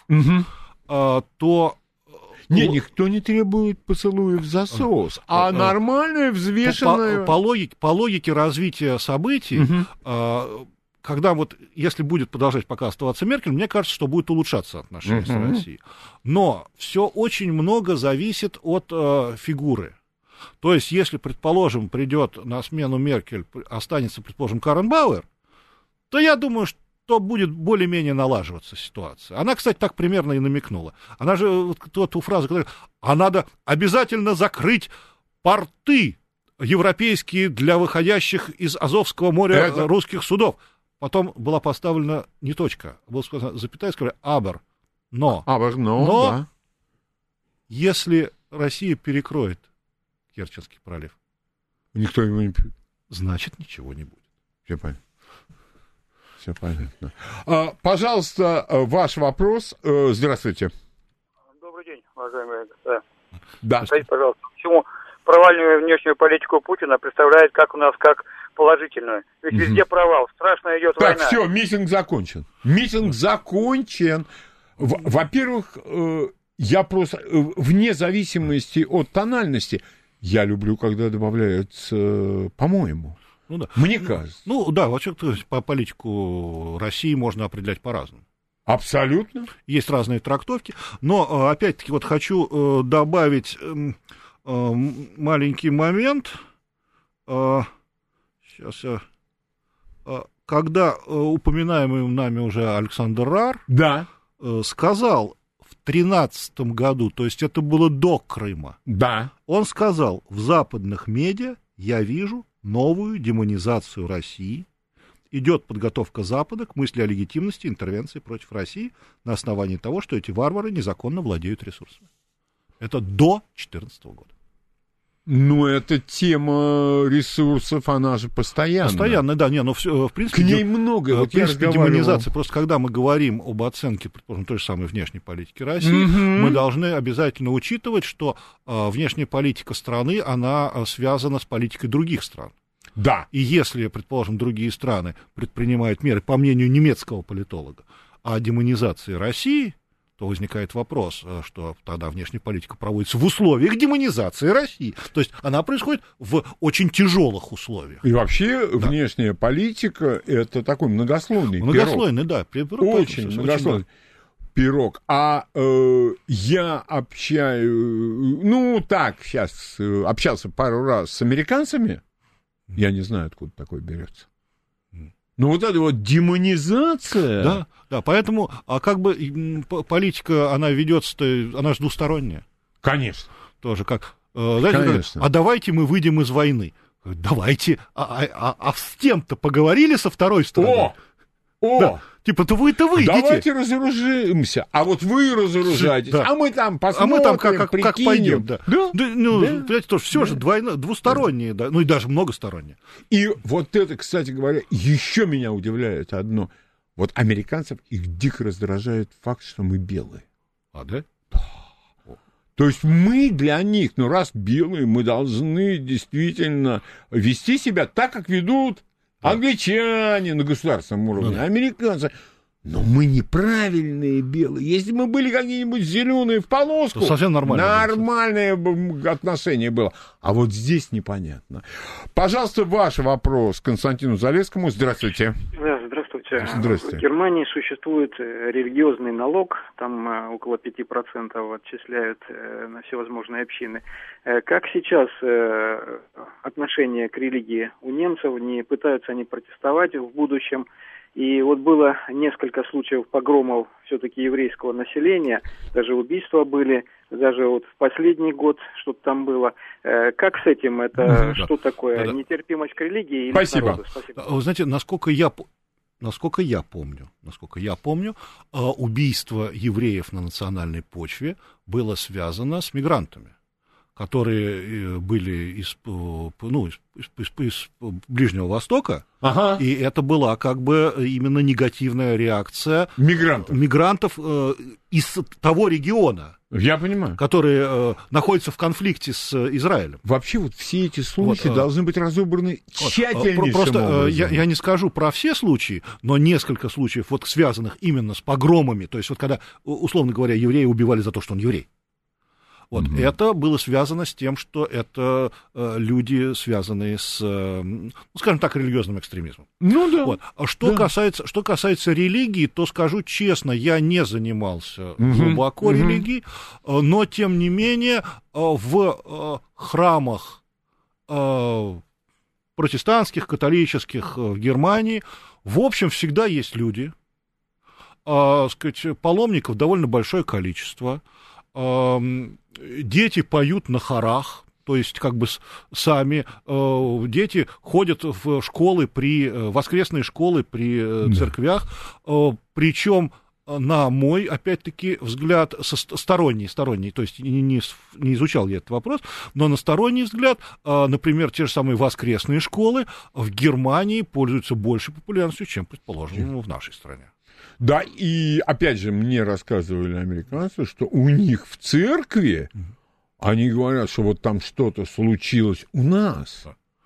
то... никто не требует поцелуев в засос, а нормальное, взвешенное... По логике развития событий, когда вот, если будет продолжать пока оставаться Меркель, мне кажется, что будет улучшаться отношения с Россией. Но все очень много зависит от фигуры. То есть, если, предположим, придет на смену Меркель, останется, предположим, Каренбауэр, то я думаю, что будет более-менее налаживаться ситуация. Она, кстати, так примерно и намекнула. Она же, вот ту фразу, которая... А надо обязательно закрыть порты европейские для выходящих из Азовского моря русских судов. Потом была поставлена не точка, была сказана запятая, сказали «абер». Но да. Если Россия перекроет Керченский пролив, никто его не... Значит, ничего не будет. Все понятно. Все понятно. Пожалуйста, ваш вопрос. Здравствуйте. Добрый день, уважаемые господа. Да. Скажите, пожалуйста, почему провальную внешнюю политику Путина представляет как у нас как положительную? Ведь везде провал, страшно идет война. Так, все, митинг закончен. Митинг закончен. Во-первых, я просто, вне зависимости от тональности, я люблю, когда добавляются «по-моему». Ну, да. Мне кажется. Ну, да, вообще по политику России можно определять по-разному. Абсолютно. Есть разные трактовки, но, опять-таки, вот хочу добавить маленький момент. Сейчас я... Когда упоминаемый нами уже Александр Рар сказал в 2013 году, то есть это было до Крыма, он сказал: в западных медиа я вижу новую демонизацию России, идет подготовка Запада к мысли о легитимности интервенции против России на основании того, что эти варвары незаконно владеют ресурсами. Это до 2014 года. Ну, эта тема ресурсов, она же постоянная. Постоянная, да. В принципе... К ней много. В принципе, демонизация. Просто когда мы говорим об оценке, предположим, той же самой внешней политики России, мы должны обязательно учитывать, что внешняя политика страны, она связана с политикой других стран. Да. И если, предположим, другие страны предпринимают меры, по мнению немецкого политолога, о демонизации России, то возникает вопрос, что тогда внешняя политика проводится в условиях демонизации России. То есть она происходит в очень тяжелых условиях. И вообще внешняя политика — это такой многослойный пирог. Многослойный, да. Очень многослойный пирог. Я общался пару раз с американцами. Я не знаю, откуда такое берется. Ну, вот эта вот демонизация... Да, поэтому, политика, она ведется, она же двусторонняя. Конечно. Тоже как, знаете, а давайте мы выйдем из войны. Давайте, с тем-то поговорили со второй стороны? Да. Типа, вы-то выйдете. Давайте разоружимся, а вот вы разоружаетесь, а мы там посмотрим, как пойдем. Да. Понимаете, тоже все же двустороннее, да, ну и даже многостороннее. И вот это, кстати говоря, еще меня удивляет одно. Вот американцев, их дико раздражает факт, что мы белые. А, да? То есть мы для них, ну, раз белые, мы должны действительно вести себя так, как ведут англичане на государственном уровне, американцы. Но мы неправильные белые. Если мы были какие-нибудь зеленые в полоску, то совсем нормальное отношение было. А вот здесь непонятно. Пожалуйста, ваш вопрос Константину Залесскому. Здравствуйте. Да, здравствуйте. Здравствуйте. В Германии существует религиозный налог, там около 5% отчисляют на всевозможные общины. Как сейчас отношение к религии у немцев? Не пытаются они протестовать в будущем? И вот было несколько случаев погромов все-таки еврейского населения, даже убийства были, даже вот в последний год что-то там было. Как с этим? Это что такое? Нетерпимость к религии? Или Спасибо. Спасибо. Вы знаете, насколько я помню, убийство евреев на национальной почве было связано с мигрантами, которые были из Ближнего Востока, и это была как бы именно негативная реакция мигрантов из того региона. Я понимаю. Которые находятся в конфликте с Израилем. Вообще вот все эти случаи должны быть разобраны тщательнейшим образом. Я не скажу про все случаи, но несколько случаев, вот связанных именно с погромами, то есть вот когда, условно говоря, еврея убивали за то, что он еврей. Вот, это было связано с тем, что это люди, связанные с, скажем так, религиозным экстремизмом. Ну да. Вот. Что касается религии, то скажу честно, я не занимался глубоко религией, но тем не менее в храмах протестантских, католических в Германии, в общем, всегда есть люди, паломников довольно большое количество. Дети поют на хорах, то есть как бы сами дети ходят в школы воскресные школы при церквях, причем на мой, опять-таки, взгляд, сторонний, то есть не изучал я этот вопрос, но на сторонний взгляд, например, те же самые воскресные школы в Германии пользуются большей популярностью, чем, предположим, в нашей стране. Да, и опять же, мне рассказывали американцы, что у них в церкви, они говорят, что вот там что-то случилось у нас.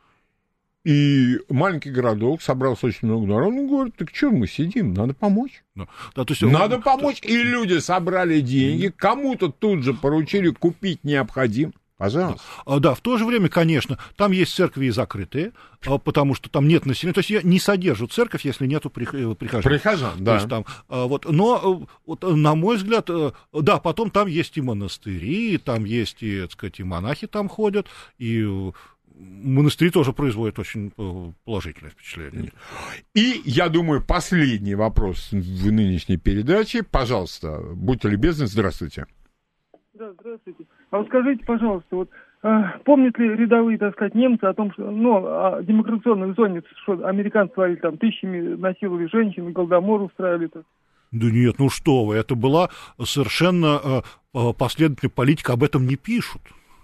И маленький городок, собрался очень много народу, он говорит, так что мы сидим, надо помочь. Надо помочь, и люди собрали деньги, кому-то тут же поручили купить необходимое. Пожалуйста. Да, в то же время, конечно, там есть церкви и закрытые, потому что там нет населения. То есть не содержат церковь, если нету прихожан. Прихожан, да. То есть там, но, на мой взгляд, да, потом там есть и монастыри, там есть и, так сказать, и монахи там ходят, и монастыри тоже производят очень положительное впечатление. И, я думаю, последний вопрос в нынешней передаче. Пожалуйста, будьте любезны, здравствуйте. Да, здравствуйте. А вот скажите, пожалуйста, вот помнят ли рядовые, так сказать, немцы о том, что, о демократической зоне, что американцы творили там, тысячами насиловали женщин, голодомор устраивали -то? Да нет, ну что вы, это была совершенно последовательная политика, об этом не пишут.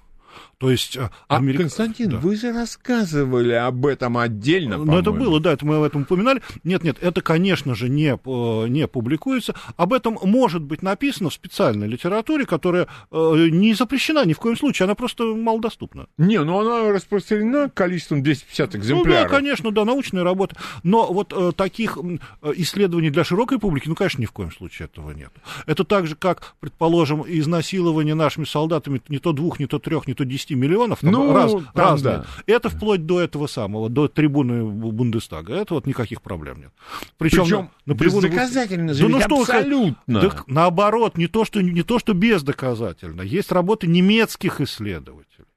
То есть, Константин, вы же рассказывали об этом отдельно, по-моему. Ну, это было, да, это мы об этом упоминали. Нет, это, конечно же, не публикуется. Об этом может быть написано в специальной литературе, которая не запрещена ни в коем случае, она просто малодоступна. Не, ну она распространена количеством 250 экземпляров. Ну да, конечно, да, научная работа. Но вот таких исследований для широкой публики, ну, конечно, ни в коем случае этого нет. Это так же, как, предположим, изнасилование нашими солдатами не то 2, не то 3, не то 10 миллионов, разные. Да. Это вплоть до этого самого, до трибуны Бундестага. Это вот никаких проблем нет. Причем бездоказательно же, абсолютно. Так, наоборот, не то, что бездоказательно. Есть работы немецких исследователей.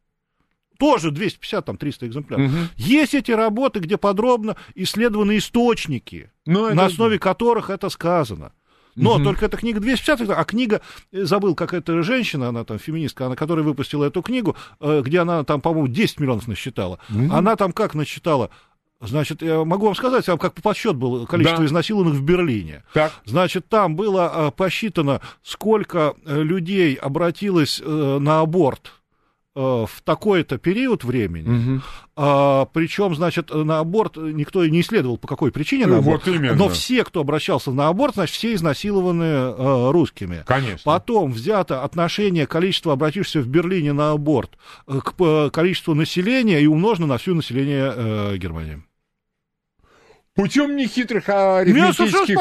Тоже 250, там 300 экземпляров. Есть эти работы, где подробно исследованы источники, на основе которых это сказано. Но только эта книга 250, а книга, забыл, какая-то женщина, она там феминистка, которая выпустила эту книгу, где она там, по-моему, 10 миллионов насчитала. Она там как насчитала? Значит, я могу вам сказать, как подсчет был количество изнасилованных в Берлине. Так. Значит, там было посчитано, сколько людей обратилось на аборт в такой-то период времени, причем, значит, на аборт никто и не исследовал, по какой причине на аборт, вот именно. Но все, кто обращался на аборт, значит, все изнасилованы русскими. Конечно. Потом взято отношение количества обратившихся в Берлине на аборт к количеству населения и умножено на всё население Германии. Путем нехитрых арифметических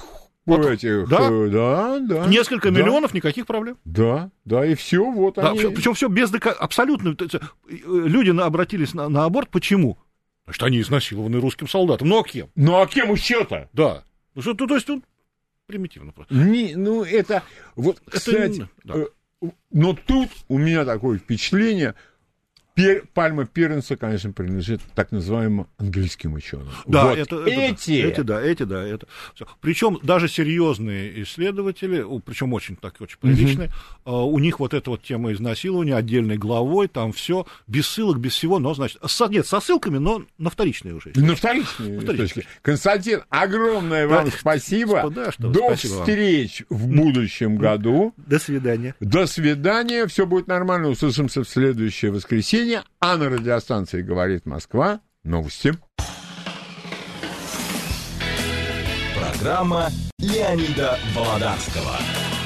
да. Несколько миллионов, никаких проблем. Да, и все, вот да, они... Причем все абсолютно... Люди обратились на аборт, почему? Потому что они изнасилованы русским солдатом. Ну, а кем? еще-то? Да. То есть, примитивно просто. Это... Вот, кстати, но тут у меня такое впечатление... Пальма первенства, конечно, принадлежит так называемым английским ученым. Да, вот эти. Причем даже серьезные исследователи, причем очень приличные, у них вот эта вот тема изнасилования отдельной главой, там все без ссылок, без всего, но, значит, со ссылками, но на вторичные уже. На вторичные точки. Константин, огромное вам спасибо. До встреч в будущем году. До свидания. До свидания. Все будет нормально. Услышимся в следующее воскресенье. А на радиостанции «Говорит Москва» новости. Программа Леонида Володарского.